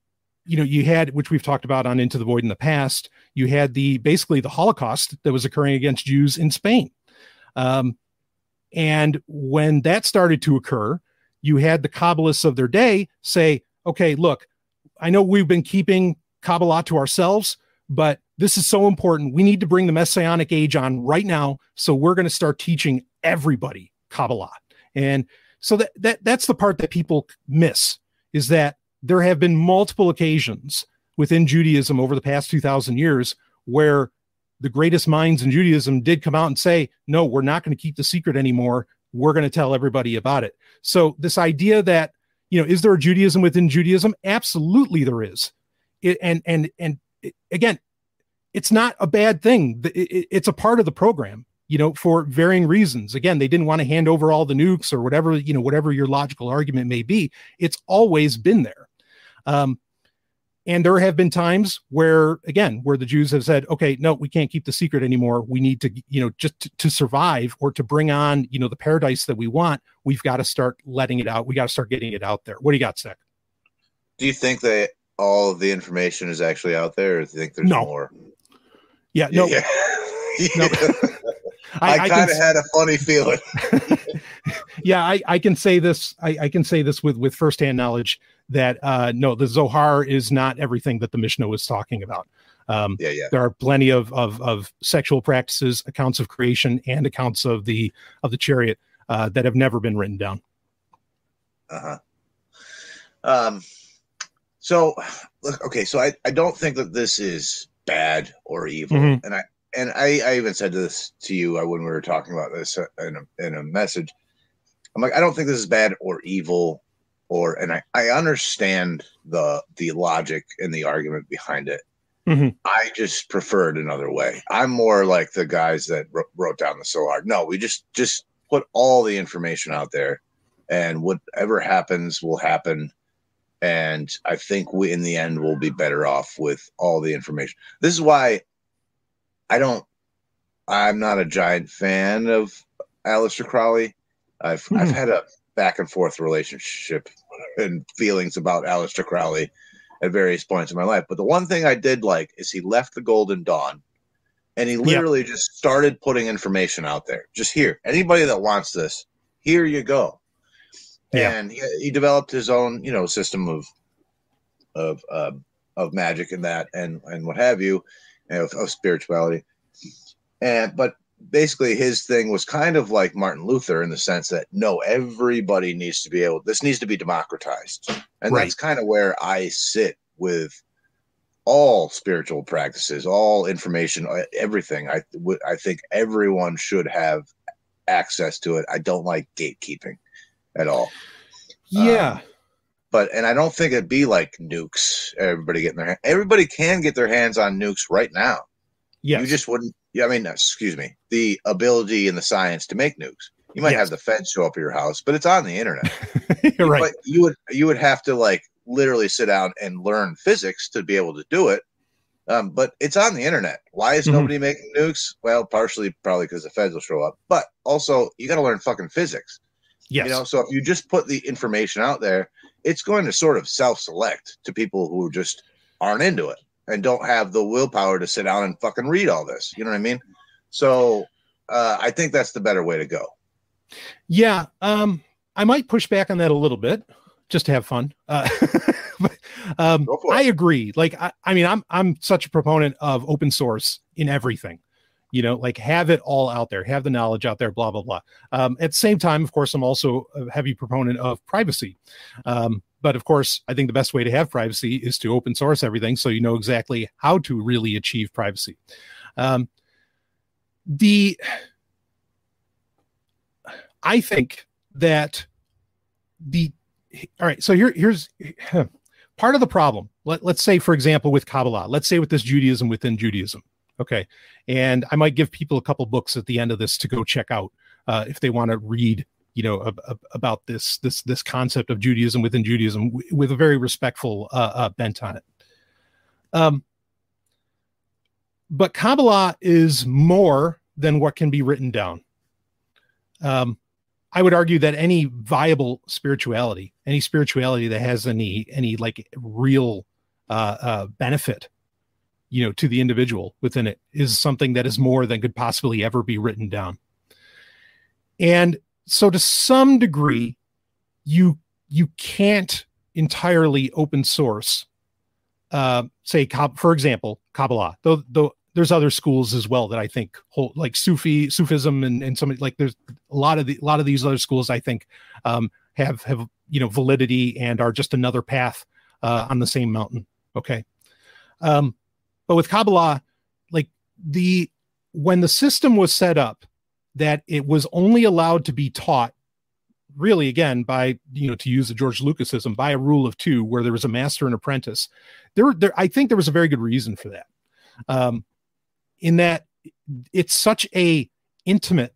you know, you had, which we've talked about on Into the Void in the past, you had the basically the Holocaust that was occurring against Jews in Spain. Um, and when that started to occur, you had the Kabbalists of their day say, okay, look, I know we've been keeping Kabbalah to ourselves, but this is so important. We need to bring the Messianic age on right now. So we're going to start teaching everybody Kabbalah. And so that, that that's the part that people miss, is that there have been multiple occasions within Judaism over the past two thousand years where the greatest minds in Judaism did come out and say, no, we're not going to keep the secret anymore. We're going to tell everybody about it. So this idea that, you know, is there a Judaism within Judaism? Absolutely there is. It, and, and, and it, again, it's not a bad thing. It, it, it's a part of the program, you know, for varying reasons. Again, they didn't want to hand over all the nukes or whatever, you know, whatever your logical argument may be. It's always been there. Um, and there have been times where, again, where the Jews have said, okay, no, we can't keep the secret anymore. We need to, you know, just to, to survive or to bring on, you know, the paradise that we want, we've got to start letting it out. We got to start getting it out there. What do you got, Sek? Do you think that all of the information is actually out there, or do you think there's no. more? Yeah, no. Yeah. no. I, I, I kind of can, had a funny feeling. yeah, I, I can say this. I, I can say this with, with firsthand knowledge that uh, no, the Zohar is not everything that the Mishnah was talking about. Um, yeah, yeah. There are plenty of, of of sexual practices, accounts of creation, and accounts of the of the chariot uh, that have never been written down. Uh huh. Um. So, look, okay. So I, I don't think that this is bad or evil, Mm-hmm. and I. And I, I even said this to you when we were talking about this in a, in a message. I'm like, I don't think this is bad or evil, or, and I, I understand the the logic and the argument behind it. Mm-hmm. I just prefer it another way. I'm more like the guys that wrote, wrote down the Zohar. No, we just just put all the information out there, and whatever happens will happen. And I think we, in the end, will be better off with all the information. This is why I don't, I'm not a giant fan of Aleister Crowley. I've, mm-hmm. I've had a back and forth relationship and feelings about Aleister Crowley at various points in my life. But the one thing I did like is he left the Golden Dawn and he literally yep. just started putting information out there. Just here, anybody that wants this, here you go. Yeah. And he, he developed his own, you know, system of, of, uh, of magic and that, and, and what have you. Of, of spirituality, and but basically his thing was kind of like Martin Luther in the sense that no, everybody needs to be able. This needs to be democratized, and right. that's kind of where I sit with all spiritual practices, all information, everything. I I think everyone should have access to it. I don't like gatekeeping at all. Yeah. Um, But, and I don't think it'd be like nukes, everybody getting their, everybody can get their hands on nukes right now. Yes. You just wouldn't, yeah, I mean, excuse me, the ability and the science to make nukes. You might yes. have the feds show up at your house, but it's on the internet. You're right. But you would, you would have to like literally sit down and learn physics to be able to do it. Um, but it's on the internet. Why is mm-hmm. nobody making nukes? Well, partially probably because the feds will show up, but also you got to learn fucking physics. Yes. You know, so if you just put the information out there, it's going to sort of self-select to people who just aren't into it and don't have the willpower to sit down and fucking read all this. You know what I mean? So uh, I think that's the better way to go. Yeah. Um, I might push back on that a little bit just to have fun. Uh, but, um, I agree. Like, I, I mean, I'm, I'm such a proponent of open source in everything. You know, like have it all out there, have the knowledge out there, blah, blah, blah. Um, at the same time, of course, I'm also a heavy proponent of privacy. Um, but of course, I think the best way to have privacy is to open source everything so you know exactly how to really achieve privacy. Um, the I think that the all right, so here, here's part of the problem. Let, let's say, for example, with Kabbalah, let's say with this Judaism within Judaism. Okay. And I might give people a couple books at the end of this to go check out uh, if they want to read, you know, ab- ab- about this, this, this concept of Judaism within Judaism w- with a very respectful uh, uh, bent on it. Um, but Kabbalah is more than what can be written down. Um, I would argue that any viable spirituality, any spirituality that has any, any like real uh, uh, benefit, you know, to the individual within it is something that is more than could possibly ever be written down. And so to some degree, you, you can't entirely open source, uh, say, for example, Kabbalah, though, though there's other schools as well that I think hold, like Sufi, Sufism, and, and some, like there's a lot of the, a lot of these other schools I think um, have, have, you know, validity and are just another path uh, on the same mountain. Okay. Um, but with Kabbalah, like the, when the system was set up that it was only allowed to be taught really, again, by, you know, to use the George Lucasism, by a rule of two, where there was a master and apprentice, there, there, I think there was a very good reason for that. Um, in that it's such a intimate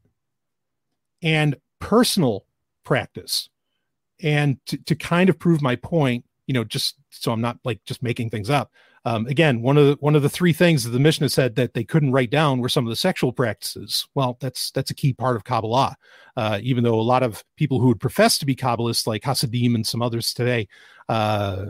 and personal practice. And to, to kind of prove my point, you know, just so I'm not like just making things up. Um, again, one of the, one of the three things that the Mishnah said that they couldn't write down were some of the sexual practices. Well, that's, that's a key part of Kabbalah. Uh, even though a lot of people who would profess to be Kabbalists, like Hasidim and some others today, uh,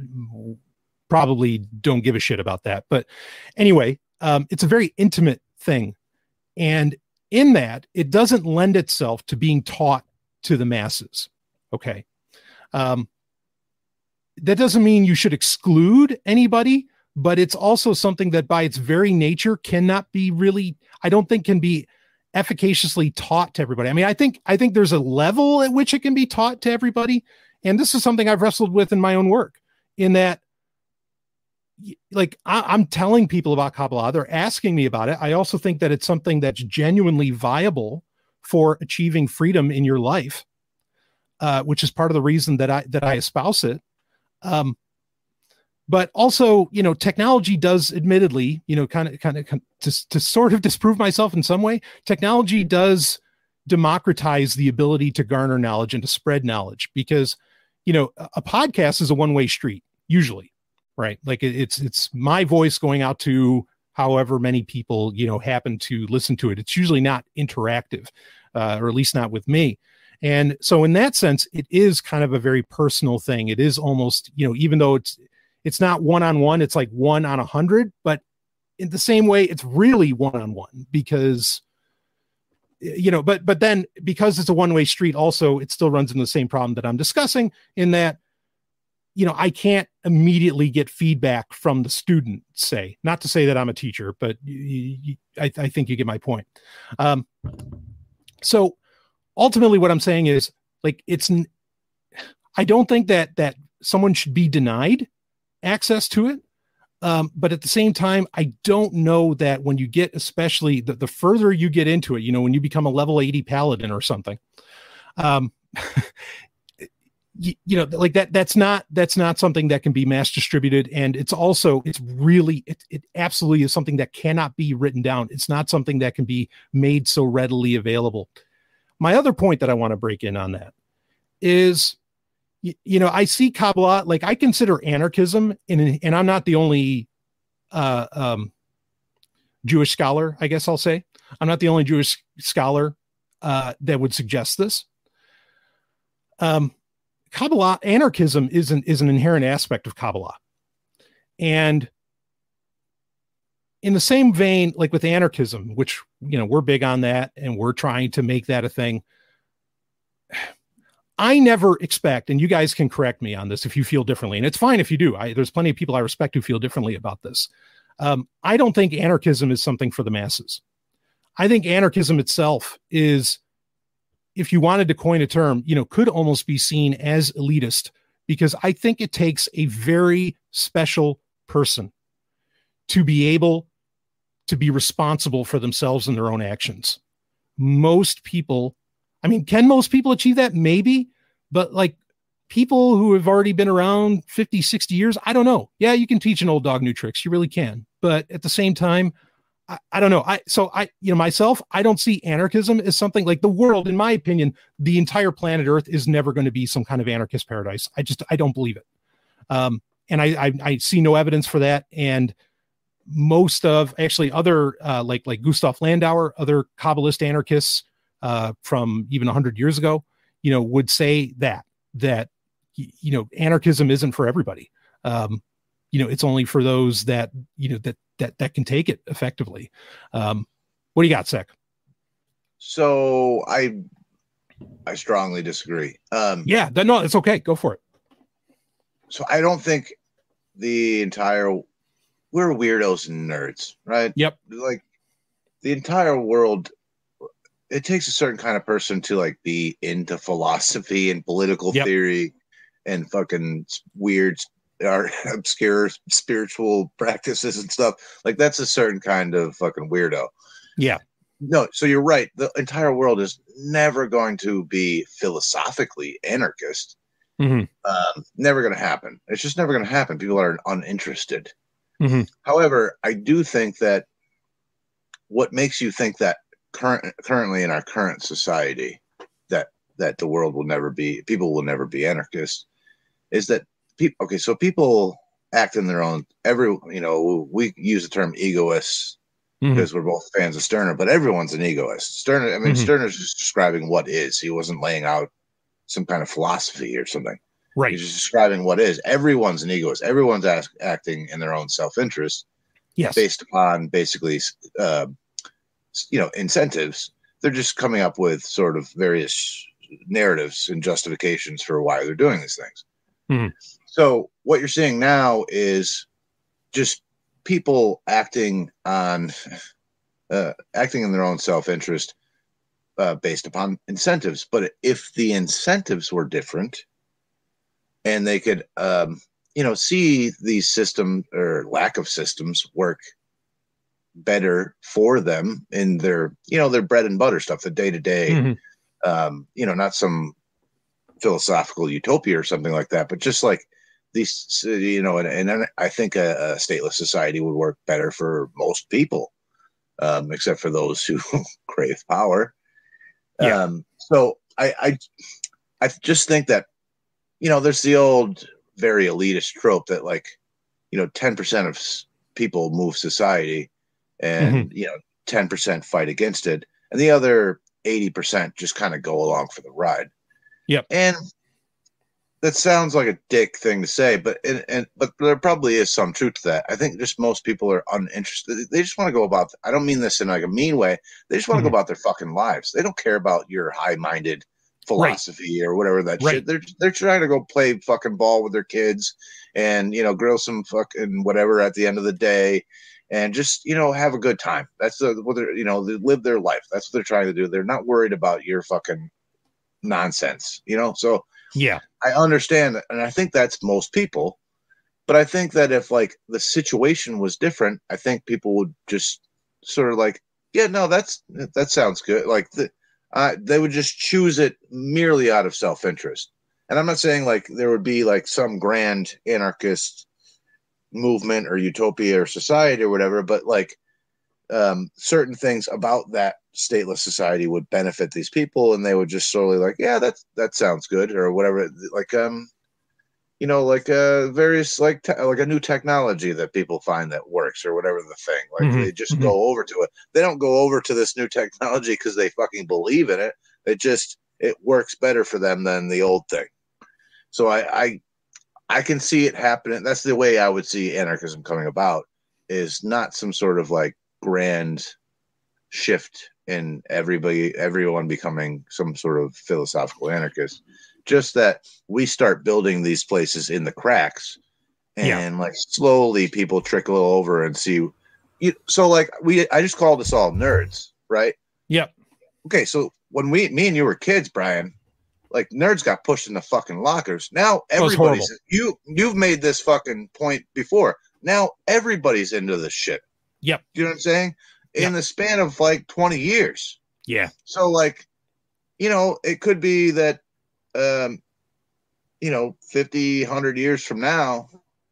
probably don't give a shit about that. But anyway, um, it's a very intimate thing. And in that, it doesn't lend itself to being taught to the masses. Okay. Um, that doesn't mean you should exclude anybody, but it's also something that by its very nature cannot be really, I don't think can be efficaciously taught to everybody. I mean, I think, I think there's a level at which it can be taught to everybody. And this is something I've wrestled with in my own work, in that, like, I, I'm telling people about Kabbalah, they're asking me about it. I also think that it's something that's genuinely viable for achieving freedom in your life, uh, which is part of the reason that I, that I espouse it. Um, but also, you know, technology does admittedly, you know, kind of, kind of to, to sort of disprove myself in some way, technology does democratize the ability to garner knowledge and to spread knowledge, because, you know, a, a podcast is a one-way street, usually, right? Like it, it's, it's my voice going out to however many people, you know, happen to listen to it. It's usually not interactive, uh, or at least not with me. And so in that sense, it is kind of a very personal thing. It is almost, you know, even though it's, it's not one-on-one, it's like one on a hundred, but in the same way, it's really one-on-one because, you know, but, but then because it's a one-way street also, it still runs into the same problem that I'm discussing, in that, you know, I can't immediately get feedback from the student, say, not to say that I'm a teacher, but you, you, I, I think you get my point. Um, so ultimately what I'm saying is, like, it's, I don't think that, that someone should be denied access to it. Um, but at the same time, I don't know that when you get, especially the, the further you get into it, you know, when you become a level eighty paladin or something, um, you, you know, like that, that's not, that's not something that can be mass distributed. And it's also, it's really, it, it absolutely is something that cannot be written down. It's not something that can be made so readily available. My other point that I want to break in on that is, you, you know, I see Kabbalah, like I consider anarchism, and, and I'm not the only uh, um, Jewish scholar, I guess I'll say. I'm not the only Jewish scholar uh, that would suggest this. Um, Kabbalah, anarchism is an, is an inherent aspect of Kabbalah. And in the same vein, like with anarchism, which, you know, we're big on that and we're trying to make that a thing. I never expect, and you guys can correct me on this if you feel differently, and it's fine if you do. I, there's plenty of people I respect who feel differently about this. Um, I don't think anarchism is something for the masses. I think anarchism itself is, if you wanted to coin a term, you know, could almost be seen as elitist, because I think it takes a very special person to be able to be responsible for themselves and their own actions. Most people, I mean, can most people achieve that? Maybe, but like people who have already been around fifty, sixty years, I don't know. Yeah, you can teach an old dog new tricks. You really can. But at the same time, I, I don't know. I, so I, you know, myself, I don't see anarchism as something like the world, in my opinion, the entire planet Earth is never going to be some kind of anarchist paradise. I just, I don't believe it. Um, and I, I, I see no evidence for that. And most of actually other, uh, like, like Gustav Landauer, other Kabbalist anarchists, uh, from even a hundred years ago, you know, would say that, that, you know, anarchism isn't for everybody. Um, you know, it's only for those that, you know, that, that, that can take it effectively. Um, what do you got, Sec? So I, I strongly disagree. Um, yeah, no, it's okay. Go for it. So I don't think the entire, we're weirdos and nerds, right? Yep. Like the entire world, it takes a certain kind of person to like be into philosophy and political yep. theory and fucking weird or obscure spiritual practices and stuff. Like that's a certain kind of fucking weirdo. Yeah. No, so you're right. The entire world is never going to be philosophically anarchist. Mm-hmm. Um, never going to happen. It's just never going to happen. People are uninterested. Mm-hmm. However, I do think that what makes you think that current currently in our current society that that the world will never be, people will never be anarchists, is that people. Okay, so people act in their own. Every you know, we use the term egoists. Mm-hmm. Because we're both fans of Stirner, but everyone's an egoist. Stirner, I mean, mm-hmm. Stirner's just describing what is. He wasn't laying out some kind of philosophy or something. Right. He's just describing what is. Everyone's an egoist. Everyone's ask, acting in their own self-interest. Yes. Based upon basically, uh, you know, incentives. They're just coming up with sort of various narratives and justifications for why they're doing these things. Mm-hmm. So what you're seeing now is just people acting on uh, acting in their own self-interest uh, based upon incentives. But if the incentives were different and they could, um, you know, see these system or lack of systems work better for them in their, you know, their bread and butter stuff, the day to day, um, you know, not some philosophical utopia or something like that, but just like, these, you know, and, and I think a, a stateless society would work better for most people, um, except for those who crave power. Yeah. Um, so I, I, I just think that, you know, there's the old, very elitist trope that like, you know, ten percent of people move society and, mm-hmm. you know, ten percent fight against it. And the other eighty percent just kind of go along for the ride. Yep. And that sounds like a dick thing to say, but and, and but there probably is some truth to that. I think just most people are uninterested. They just want to go about. I don't mean this in like a mean way. They just want to mm-hmm. go about their fucking lives. They don't care about your high-minded philosophy right. or whatever that right. shit. They're they're trying to go play fucking ball with their kids, and you know, grill some fucking whatever at the end of the day, and just you know have a good time. That's the what they're you know they live their life. That's what they're trying to do. They're not worried about your fucking nonsense. You know, so. Yeah, I understand that, and I think that's most people. But I think that if like the situation was different, I think people would just sort of like, yeah, no, that's that sounds good. Like the, uh, they would just choose it merely out of self-interest. And I'm not saying like there would be like some grand anarchist movement or utopia or society or whatever, but like um, certain things about that stateless society would benefit these people, and they would just slowly like, yeah, that's that sounds good or whatever. Like um, you know, like uh, various like te- like a new technology that people find that works or whatever the thing. Like mm-hmm. they just mm-hmm. go over to it. They don't go over to this new technology because they fucking believe in it. It just it works better for them than the old thing. So I I, I can see it happening. That's the way I would see anarchism coming about. Is not some sort of like grand shift in everybody, everyone becoming some sort of philosophical anarchist. Just that we start building these places in the cracks, and yeah. like slowly people trickle over and see. You, so like we, I just called us all nerds, right? Yep. Okay, so when we, me and you were kids, Brian, like nerds got pushed in the fucking lockers. Now everybody's you. You've made this fucking point before. Now everybody's into this shit. Yep. You know what I'm saying? In yep. the span of like twenty years. Yeah. So like, you know, it could be that, um, you know, fifty, one hundred years from now,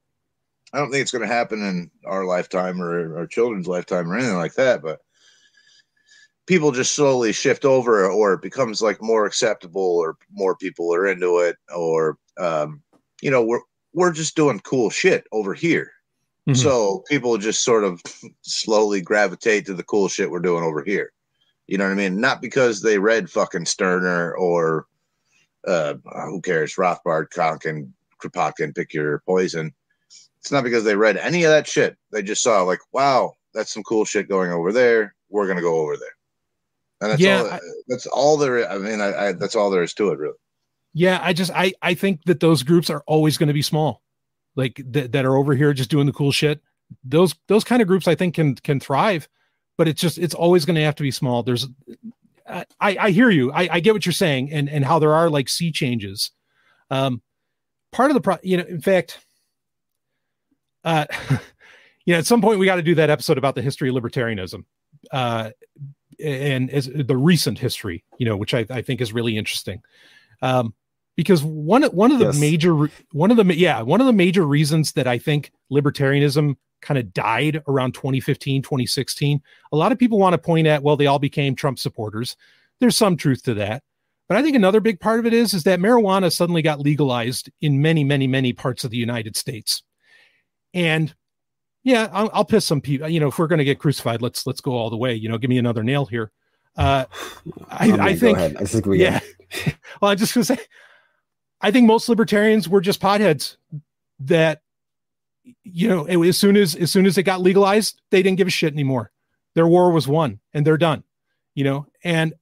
I don't think it's going to happen in our lifetime or our children's lifetime or anything like that, but people just slowly shift over, or it becomes like more acceptable, or more people are into it, or, um, you know, we're, we're just doing cool shit over here. Mm-hmm. So people just sort of slowly gravitate to the cool shit we're doing over here. You know what I mean? Not because they read fucking Stirner or uh, who cares, Rothbard, Konkin, Kropotkin, pick your poison. It's not because they read any of that shit. They just saw like, wow, that's some cool shit going over there. We're gonna go over there, and that's yeah, all. I, that's all there. I mean, I, I that's all there is to it, really. Yeah, I just I I think that those groups are always going to be small, like th- that are over here just doing the cool shit. Those those kind of groups I think can can thrive, but it's just it's always going to have to be small. There's, I I hear you. I, I get what you're saying, and and how there are like sea changes. Um, part of the pro, you know, in fact, uh, you know, at some point we got to do that episode about the history of libertarianism, uh, and as the recent history, you know, which I I think is really interesting. Um, Because one one of the yes. major one of the yeah one of the major reasons that I think libertarianism kind of died around twenty fifteen, twenty sixteen, a lot of people want to point at, well, they all became Trump supporters. There's some truth to that, but I think another big part of it is is that marijuana suddenly got legalized in many many many parts of the United States, and yeah, I'll, I'll piss some people. You know, if we're going to get crucified, let's let's go all the way. You know, give me another nail here. Uh, I, I think I think yeah. Well, I'm just going to say. I think most libertarians were just potheads that, you know, it, as soon as, as soon as it got legalized, they didn't give a shit anymore. Their war was won and they're done, you know, and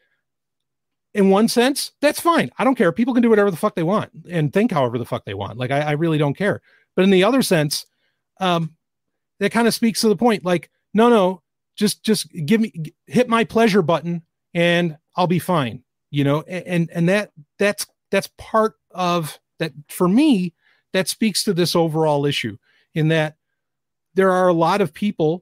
in one sense, that's fine. I don't care. People can do whatever the fuck they want and think however the fuck they want. Like, I, I really don't care. But in the other sense, um, that kind of speaks to the point. Like, no, no, just, just give me, hit my pleasure button and I'll be fine. You know, and, and, and that, that's, That's part of that for me, that speaks to this overall issue in that there are a lot of people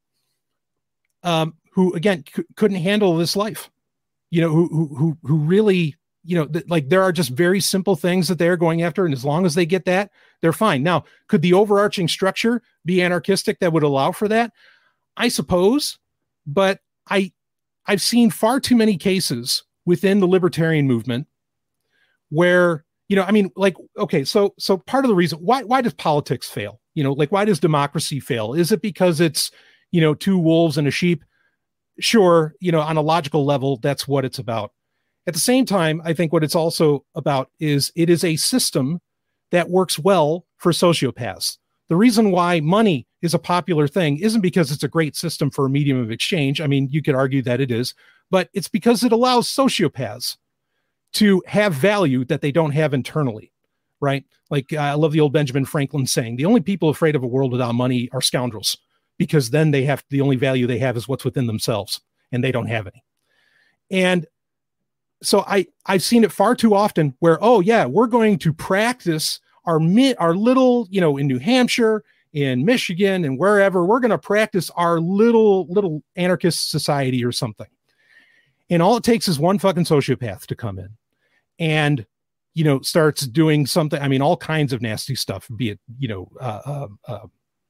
um, who, again, c- couldn't handle this life, you know, who, who, who really, you know, th- like there are just very simple things that they're going after. And as long as they get that, they're fine. Now, could the overarching structure be anarchistic that would allow for that? I suppose, but I, I've seen far too many cases within the libertarian movement where, you know, I mean, like, okay, so, so part of the reason why, why does politics fail? You know, like, why does democracy fail? Is it because it's, you know, two wolves and a sheep? Sure. You know, on a logical level, that's what it's about. At the same time, I think what it's also about is it is a system that works well for sociopaths. The reason why money is a popular thing isn't because it's a great system for a medium of exchange. I mean, you could argue that it is, but it's because it allows sociopaths to have value that they don't have internally, right? Like uh, I love the old Benjamin Franklin saying, the only people afraid of a world without money are scoundrels, because then they have, the only value they have is what's within themselves, and they don't have any. And so I, I've seen it far too often where, oh yeah, we're going to practice our, our little, you know, in New Hampshire, in Michigan, and wherever, we're going to practice our little, little anarchist society or something. And all it takes is one fucking sociopath to come in and, you know, starts doing something. I mean, all kinds of nasty stuff, be it, you know, uh, uh, uh,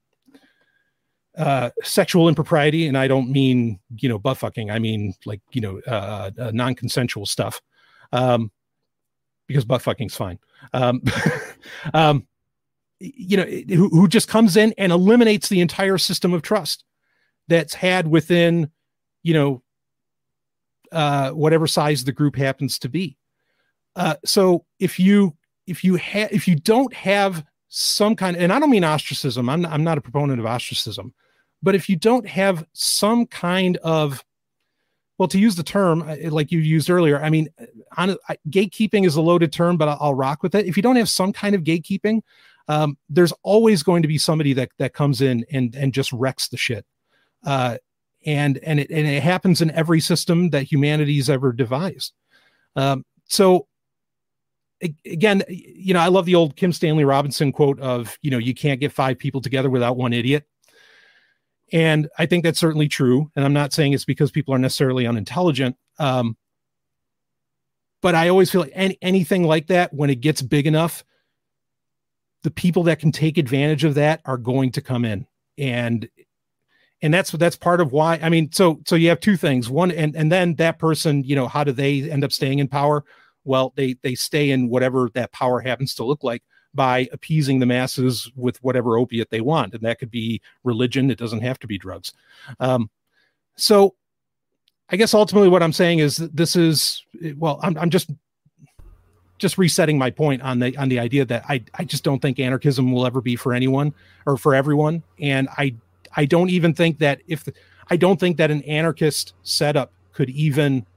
uh, sexual impropriety. And I don't mean, you know, butt fucking. I mean, like, you know, uh, uh, non-consensual stuff, um, because butt fucking's fine. Um, um, you know, who, who just comes in and eliminates the entire system of trust that's had within, you know, uh, whatever size the group happens to be. Uh, so if you, if you have, if you don't have some kind of, and I don't mean ostracism, I'm, I'm not a proponent of ostracism, but if you don't have some kind of, well, to use the term like you used earlier, I mean, on, I, gatekeeping is a loaded term, but I'll, I'll rock with it. If you don't have some kind of gatekeeping, um, there's always going to be somebody that, that comes in and, and just wrecks the shit. Uh, and, and it, and it happens in every system that humanity's ever devised. Um, so again, you know, I love the old Kim Stanley Robinson quote of, you know, you can't get five people together without one idiot. And I think that's certainly true. And I'm not saying it's because people are necessarily unintelligent. Um, but I always feel like any, anything like that, when it gets big enough, the people that can take advantage of that are going to come in. And, and that's, that's part of why, I mean, so, so you have two things. One, and, and then that person, you know, how do they end up staying in power? Well, they, they stay in whatever that power happens to look like by appeasing the masses with whatever opiate they want. And that could be religion. It doesn't have to be drugs. Um, so I guess ultimately what I'm saying is that this is, well, I'm, I'm just, just resetting my point on the on the idea that I I just don't think anarchism will ever be for anyone or for everyone, and I I don't even think that if the, I don't think that an anarchist setup could even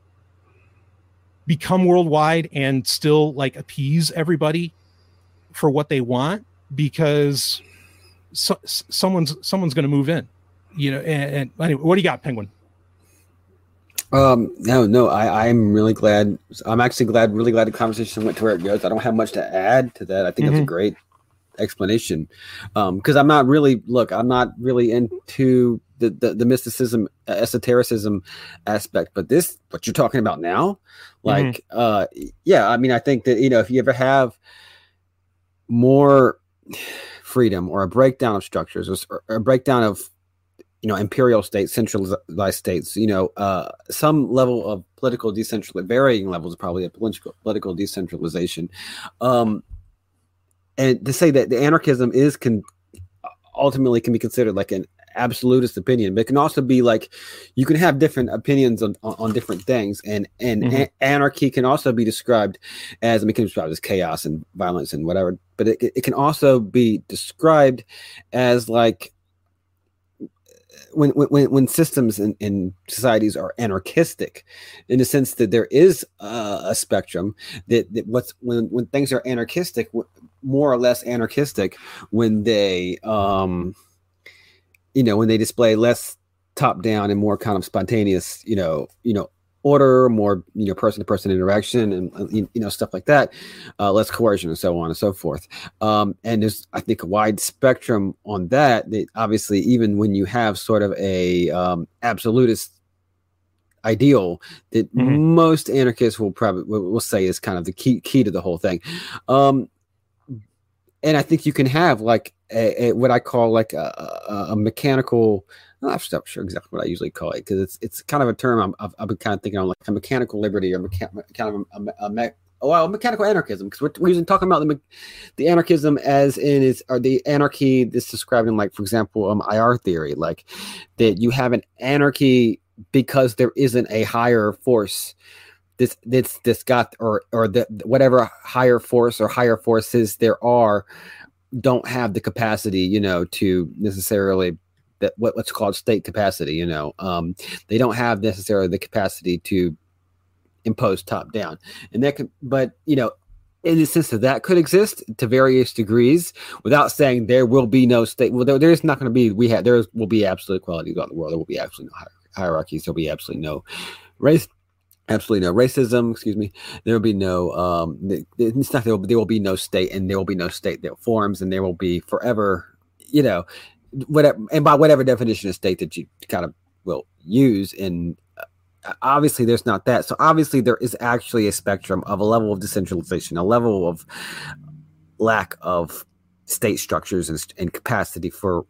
become worldwide and still like appease everybody for what they want, because so, someone's someone's going to move in, you know. And, and anyway, what do you got, Penguin? Um, no, no, I, I'm really glad. I'm actually glad, really glad the conversation went to where it goes. I don't have much to add to that. I think mm-hmm. that's a great explanation. Um, cause I'm not really, look, I'm not really into the, the, the mysticism, uh, esotericism aspect, but this, what you're talking about now, like, mm-hmm. uh, yeah, I mean, I think that, you know, if you ever have more freedom or a breakdown of structures or, or a breakdown of, you know, imperial states, centralized states, you know, uh, some level of political decentralization, varying levels probably of political, political decentralization. Um, and to say that the anarchism is can ultimately can be considered like an absolutist opinion, but it can also be like, you can have different opinions on, on, on different things. And, and mm-hmm. a- anarchy can also be described as, I mean, it can be described as chaos and violence and whatever, but it, it can also be described as like, When, when when systems and, and societies are anarchistic, in the sense that there is uh, a spectrum that, that what's when when things are anarchistic, more or less anarchistic, when they um you know when they display less top down and more kind of spontaneous you know you know order, more you know person to person interaction, and you know stuff like that, uh, less coercion and so on and so forth. Um, and there's I think a wide spectrum on that. That obviously, even when you have sort of a um, absolutist ideal, that mm-hmm. most anarchists will probably will say is kind of the key key to the whole thing. Um, and I think you can have like a, a what I call like a, a, a mechanical. I'm not sure exactly what I usually call it, because it's it's kind of a term I'm, I've, I've been kind of thinking on, like a mechanical liberty or mecha- kind of a, a, a me- oh, well, mechanical anarchism, because we're, we're usually talking about the the anarchism as in is or the anarchy that's described in, like, for example, um, I R theory, like that you have an anarchy because there isn't a higher force this this this got or or the whatever higher force or higher forces there are don't have the capacity, you know, to necessarily. That what, what's called state capacity, you know, um, they don't have necessarily the capacity to impose top down, and that can, but you know, in the sense that that could exist to various degrees, without saying there will be no state. Well, there, there's not going to be. We have there will be absolute equality throughout the world. There will be absolutely no hierarchies. There will be absolutely no race. Absolutely no racism. Excuse me. There will be no. Um, it's not there will, there will be no state, and there will be no state that forms, and there will be forever. You know. Whatever, and by whatever definition of state that you kind of will use, and uh, obviously there's not that. So obviously there is actually a spectrum of a level of decentralization, a level of lack of state structures and, and capacity for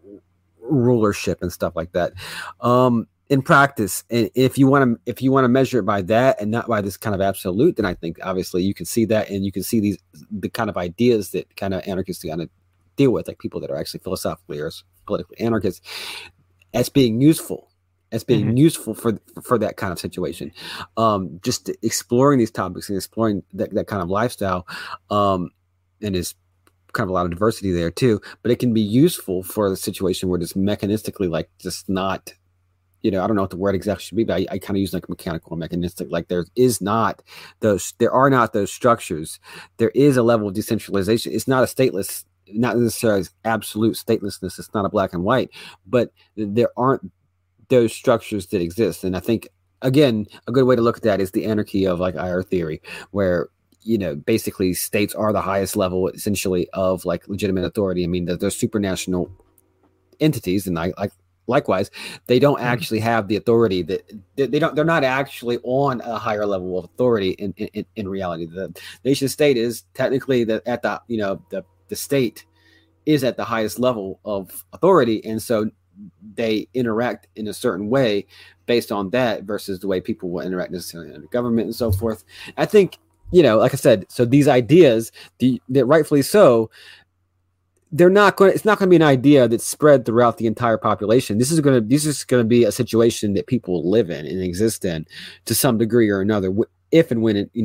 rulership and stuff like that. Um, in practice, and if you want to, if you want to measure it by that and not by this kind of absolute, then I think obviously you can see that, and you can see these the kind of ideas that kind of anarchists kind of deal with, like people that are actually philosophically or politically anarchists, as being useful, as being mm-hmm. useful for for that kind of situation. Um, just exploring these topics and exploring that, that kind of lifestyle, um, and there's kind of a lot of diversity there too. But it can be useful for the situation where it's mechanistically like just not, you know, I don't know what the word exactly should be, but I, I kind of use like mechanical and mechanistic. Like there is not those, there are not those structures. There is a level of decentralization. It's not a stateless. Not necessarily absolute statelessness. It's not a black and white, but there aren't those structures that exist. And I think, again, a good way to look at that is the anarchy of like I R theory, where, you know, basically states are the highest level essentially of like legitimate authority. I mean, they're, they're supranational entities, and I like likewise, they don't actually have the authority that they, they don't. They're not actually on a higher level of authority in in, in reality. The nation state is technically the at the you know the the state is at the highest level of authority. And so they interact in a certain way based on that versus the way people will interact necessarily in the government and so forth. I think, you know, like I said, so these ideas, the, that rightfully so, they're not going to, it's not going to be an idea that's spread throughout the entire population. This is going to, this is going to be a situation that people live in and exist in to some degree or another, if and when it, you know,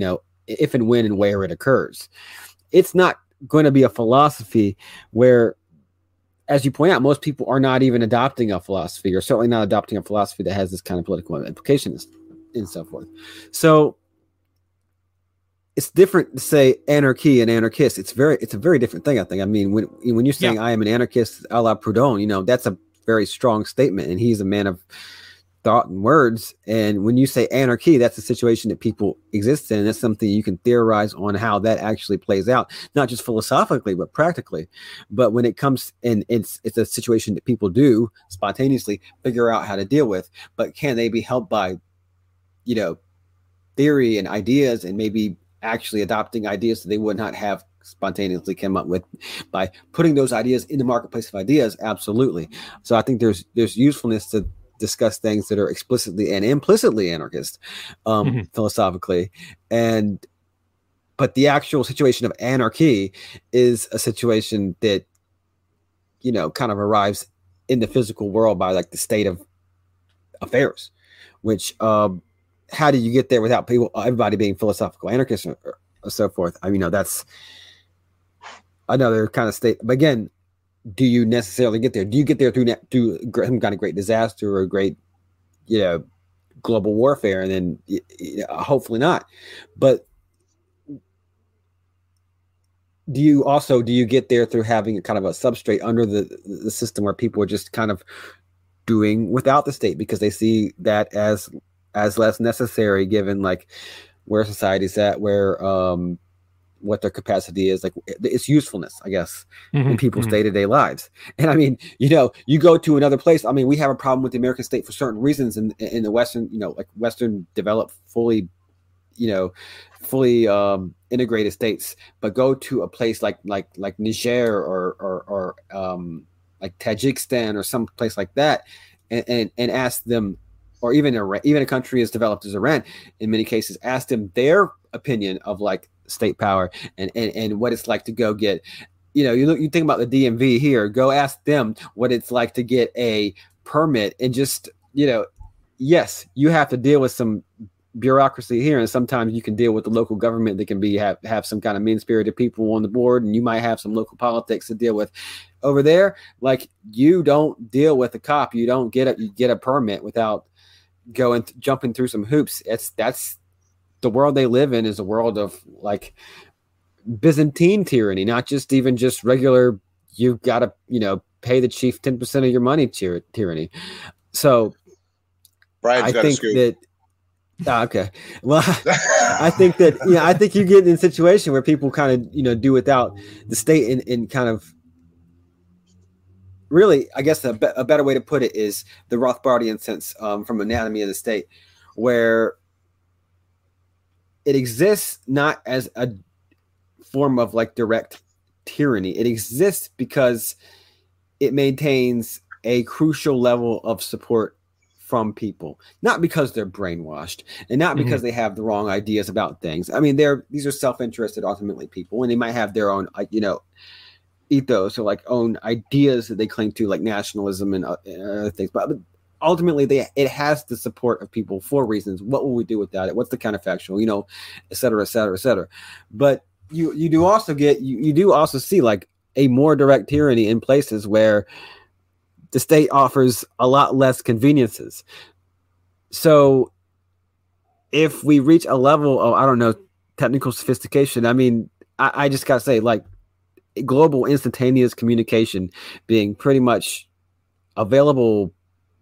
if and when and where it occurs. It's not going to be a philosophy where, as you point out, most people are not even adopting a philosophy, or certainly not adopting a philosophy that has this kind of political implications and so forth. So it's different to say anarchy and anarchist. It's very, it's a very different thing, I think. I mean, when when you're saying yeah. I am an anarchist, a la Proudhon, you know, that's a very strong statement, and he's a man of thought and words. And when you say anarchy, that's a situation that people exist in. That's something you can theorize on how that actually plays out, not just philosophically, but practically. But when it comes in, it's it's a situation that people do spontaneously figure out how to deal with. But can they be helped by, you know, theory and ideas, and maybe actually adopting ideas that they would not have spontaneously come up with by putting those ideas in the marketplace of ideas? Absolutely. So I think there's there's usefulness to discuss things that are explicitly and implicitly anarchist, um, mm-hmm. philosophically. And but the actual situation of anarchy is a situation that, you know, kind of arrives in the physical world by like the state of affairs, which um how do you get there without people, everybody being philosophical anarchists or, or so forth? I mean, you know, that's another kind of state. But again, do you necessarily get there? Do you get there through, through some kind of great disaster or a great, you know, global warfare? And then you know, hopefully not. But do you also, do you get there through having a kind of a substrate under the, the system where people are just kind of doing without the state because they see that as as less necessary, given like where society's at, where um what their capacity is, like its usefulness, I guess, mm-hmm, in people's mm-hmm. day-to-day lives. And I mean, you know, you go to another place. I mean, we have a problem with the American state for certain reasons in in the Western, you know, like Western developed, fully, you know, fully um integrated states. But go to a place like like like Niger or or or um like Tajikistan or some place like that, and and, and ask them, or even Iran, even a country as developed as Iran, in many cases, ask them their opinion of like state power and, and, and what it's like to go get, you know, you look, you think about the D M V here, go ask them what it's like to get a permit, and just, you know, yes, you have to deal with some bureaucracy here, and sometimes you can deal with the local government that can be have, have some kind of mean-spirited people on the board, and you might have some local politics to deal with. Over there, like, you don't deal with a cop, you don't get a you get a permit without going th- jumping through some hoops. It's that's the world they live in, is a world of like Byzantine tyranny, not just even just regular, you've got to, you know, pay the chief ten percent of your money tyr- tyranny. So Brian's I got think a scoop. that oh, okay. Well, I think that, you know, I think you get in a situation where people kind of, you know, do without the state in, in kind of, really, I guess a, be- a better way to put it is the Rothbardian sense, um, from Anatomy of the State, where it exists not as a form of like direct tyranny. It exists because it maintains a crucial level of support from people, not because they're brainwashed and not because mm-hmm. they have the wrong ideas about things. I mean, they're these are self-interested, ultimately, people, and they might have their own, you know, ethos or like own ideas that they cling to, like nationalism and, uh, and other things. But, but ultimately, they it has the support of people for reasons. What will we do without it? What's the counterfactual? You know, et cetera, et cetera, et cetera. But you you do also get you you do also see like a more direct tyranny in places where the state offers a lot less conveniences. So if we reach a level of, I don't know, technical sophistication, I mean, I, I just got to say, like, global instantaneous communication being pretty much available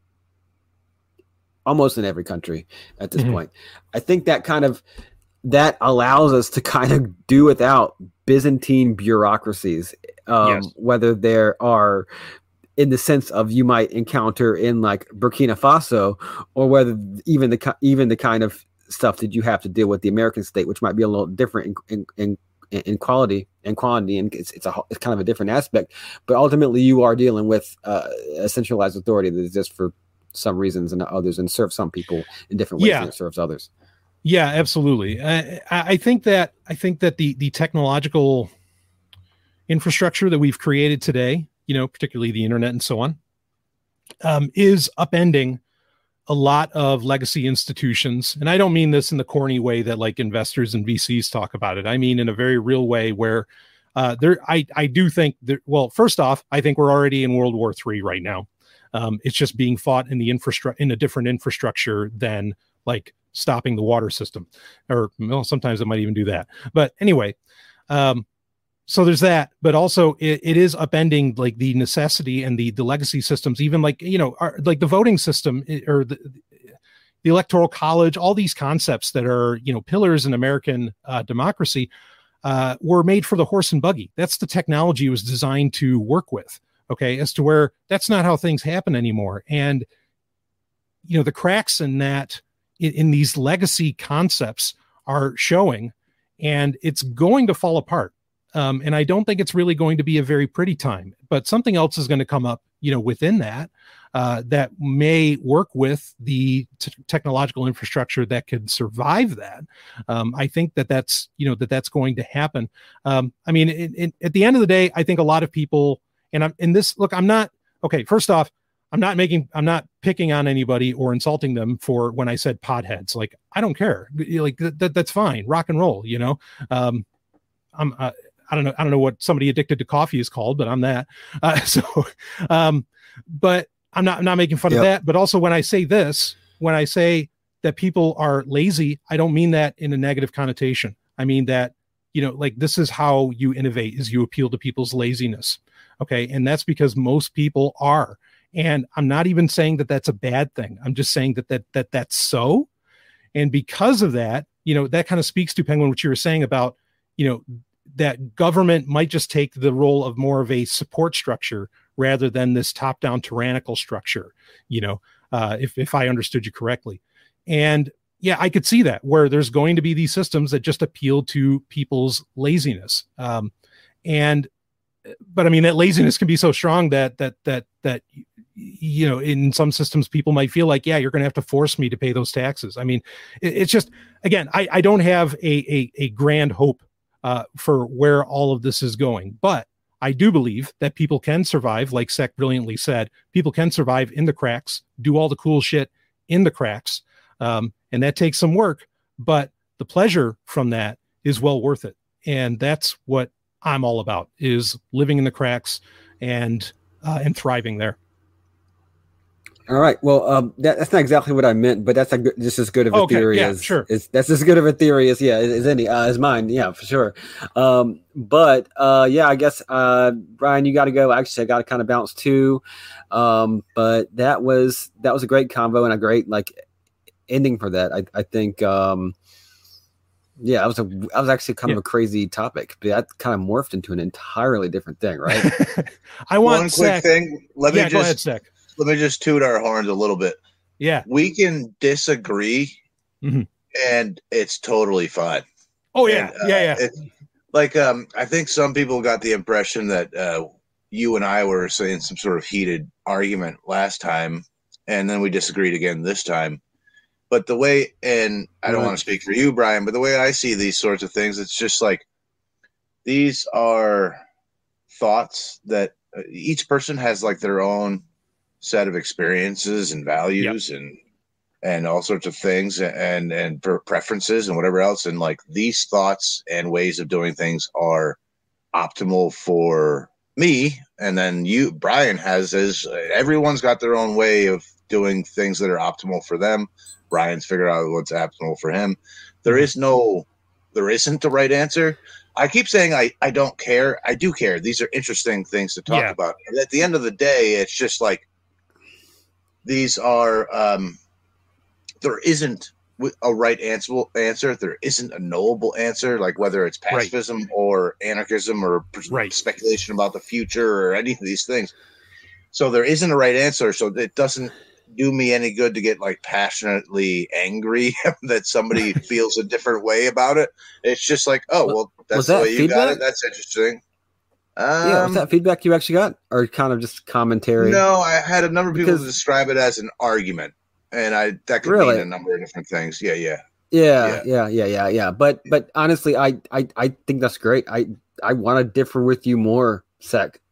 almost in every country at this mm-hmm. point. I think that kind of, that allows us to kind of do without Byzantine bureaucracies, um, yes. whether there are, in the sense of you might encounter in like Burkina Faso, or whether even the even the kind of stuff that you have to deal with the American state, which might be a little different in in, in, in quality and quantity, and it's it's a it's kind of a different aspect. But ultimately, you are dealing with uh, a centralized authority that exists for some reasons and others, and serves some people in different ways yeah. than it serves others. Yeah, absolutely. I, I think that I think that the the technological infrastructure that we've created today, you know, particularly the internet and so on, um, is upending a lot of legacy institutions, and I don't mean this in the corny way that like investors and V Cs talk about it. I mean in a very real way where uh, there, I, I do think that, well, first off, I think we're already in World War Three right now. Um, it's just being fought in the infrastructure, in a different infrastructure than like stopping the water system, or well, sometimes it might even do that. But anyway, um, so there's that, but also it, it is upending like the necessity and the, the legacy systems, even like, you know, our, like the voting system or the, the electoral college, all these concepts that are, you know, pillars in American uh, democracy uh, were made for the horse and buggy. That's the technology it was designed to work with. Okay. As to where that's not how things happen anymore. And, you know, the cracks in that, in, in these legacy concepts are showing, and it's going to fall apart. Um, and I don't think it's really going to be a very pretty time, but something else is going to come up, you know, within that, uh, that may work with the t- technological infrastructure that could survive that. Um, I think that that's, you know, that that's going to happen. Um, I mean, it, it, at the end of the day, I think a lot of people, and I'm in this, look, I'm not, okay, first off, I'm not making, I'm not picking on anybody or insulting them for when I said potheads. Like, I don't care. Like that, that's fine. Rock and roll, you know? Um, I'm, uh, I don't know. I don't know what somebody addicted to coffee is called, but I'm that. Uh, so, um, but I'm not, I'm not making fun yep. of that. But also when I say this, when I say that people are lazy, I don't mean that in a negative connotation. I mean that, you know, like this is how you innovate, is you appeal to people's laziness. Okay. And that's because most people are. And I'm not even saying that that's a bad thing. I'm just saying that, that, that that's so. And because of that, you know, that kind of speaks to Penguin, what you were saying about, you know, that government might just take the role of more of a support structure rather than this top-down tyrannical structure, you know, uh, if, if I understood you correctly. And yeah, I could see that where there's going to be these systems that just appeal to people's laziness. Um, and, but I mean, that laziness can be so strong that, that, that, that, you know, in some systems, people might feel like, yeah, you're going to have to force me to pay those taxes. I mean, it, it's just, again, I, I don't have a, a, a grand hope uh, for where all of this is going, but I do believe that people can survive. Like Sec brilliantly said, people can survive in the cracks, do all the cool shit in the cracks. Um, and that takes some work, but the pleasure from that is well worth it. And that's what I'm all about, is living in the cracks and, uh, and thriving there. All right. Well, um, that, that's not exactly what I meant, but that's a good, just as good of a okay, theory yeah, as sure. Is, that's as good of a theory as yeah as, as any uh, as mine. Yeah, for sure. Um, but uh, yeah, I guess uh, Brian, you got to go. Actually, I got to kind of bounce too. Um, but that was that was a great convo and a great like ending for that. I I think. Um, yeah, that was a that was actually kind yeah. of a crazy topic, but that kind of morphed into an entirely different thing, right? I want one Sec. quick thing. Let me yeah, just. Go ahead, Sec. Let me just toot our horns a little bit. Yeah. We can disagree mm-hmm. and it's totally fine. Oh yeah. And, uh, yeah. Yeah. It, like, um, I think some people got the impression that, uh, you and I were saying some sort of heated argument last time, and then we disagreed again this time. But the way, and I don't right. want to speak for you, Brian, but the way I see these sorts of things, it's just like, these are thoughts that uh, each person has like their own set of experiences and values yep. and and all sorts of things and and preferences and whatever else, and like these thoughts and ways of doing things are optimal for me, and then you Brian has his. Everyone's got their own way of doing things that are optimal for them. Brian's figured out what's optimal for him. There is no there isn't the right answer. I keep saying I, I don't care. I do care. These are interesting things to talk yeah. about. And at the end of the day, it's just like, these are, um, there isn't a right answer, answer. There isn't a knowable answer, like whether it's pacifism right. or anarchism or right. speculation about the future or any of these things. So there isn't a right answer. So it doesn't do me any good to get like passionately angry that somebody feels a different way about it. It's just like, oh, well, that's the way you feedback? got it. That's interesting. Um, yeah, was that feedback you actually got, or kind of just commentary? No, I had a number of people because, describe it as an argument, and I that could really? mean a number of different things. Yeah, yeah, yeah, yeah, yeah, yeah, yeah. But but honestly, I I, I think that's great. I I want to differ with you more, Sec.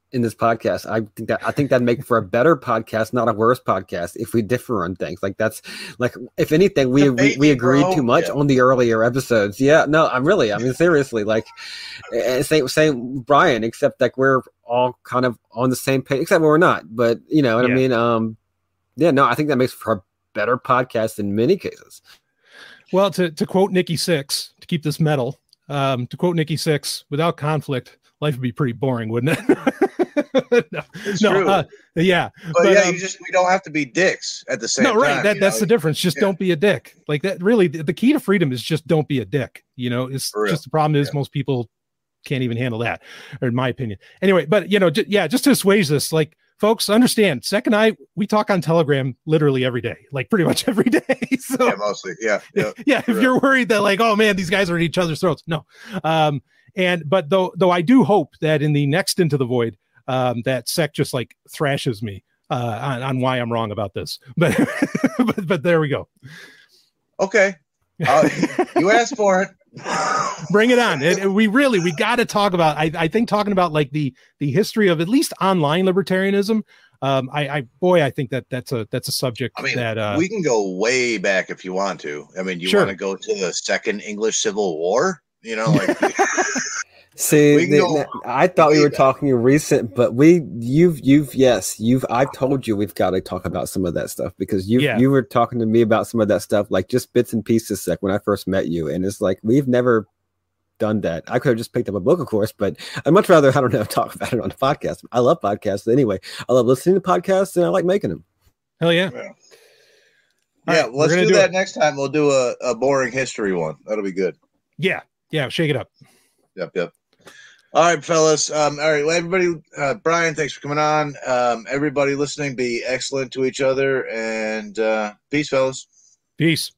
in this podcast. I think that I think that'd make for a better podcast, not a worse podcast, if we differ on things. Like that's like if anything, we we, we agreed too much yeah. on the earlier episodes. Yeah, no, I'm really, I mean seriously, like same same Brian, except like we're all kind of on the same page, except we're not. But you know what yeah. I mean? Um, yeah, no, I think that makes for a better podcast in many cases. Well, to to quote Nikki Sixx, to keep this metal, um, to quote Nikki Sixx, without conflict, life would be pretty boring, wouldn't it? no, it's no true. Uh, yeah, but, but yeah, um, um, you just we don't have to be dicks at the same time. No, right. That, that's know? the difference. Just yeah. don't be a dick. Like that. Really, the, the key to freedom is just don't be a dick. You know, it's just the problem is yeah. most people can't even handle that, or in my opinion. Anyway, but you know, j- yeah, just to assuage this, like folks, understand. Sec and I, we talk on Telegram literally every day, like pretty much every day. So yeah, mostly, yeah, yeah. yeah if you're worried that like, oh man, these guys are at each other's throats, no. Um, and but though, though I do hope that in the next Into the Void, um, that Sec just like thrashes me uh, on, on why I'm wrong about this. But but, but there we go. Okay, uh, you asked for it. Bring it on. It, it, we really we got to talk about. I, I think talking about like the the history of at least online libertarianism. Um, I, I boy, I think that that's a that's a subject I mean, that uh, we can go way back if you want to. I mean, you sure. want to go to the Second English Civil War? You know, like. See, the, I thought we were back. talking recent, but we, you've, you've, yes, you've. I've told you we've got to talk about some of that stuff because you, yeah. you were talking to me about some of that stuff, like just bits and pieces, Sec, when I first met you, and it's like we've never done that. I could have just picked up a book, of course, but I'd much rather, I don't know, talk about it on the podcast. I love podcasts anyway. I love listening to podcasts, and I like making them. Hell yeah! Yeah, yeah right, let's do, do that it. next time. We'll do a, a boring history one. That'll be good. Yeah, yeah, shake it up. Yep, yep. All right, fellas. Um, all right, well, everybody. Uh, Brian, thanks for coming on. Um, everybody listening, be excellent to each other, and uh, peace, fellas. Peace.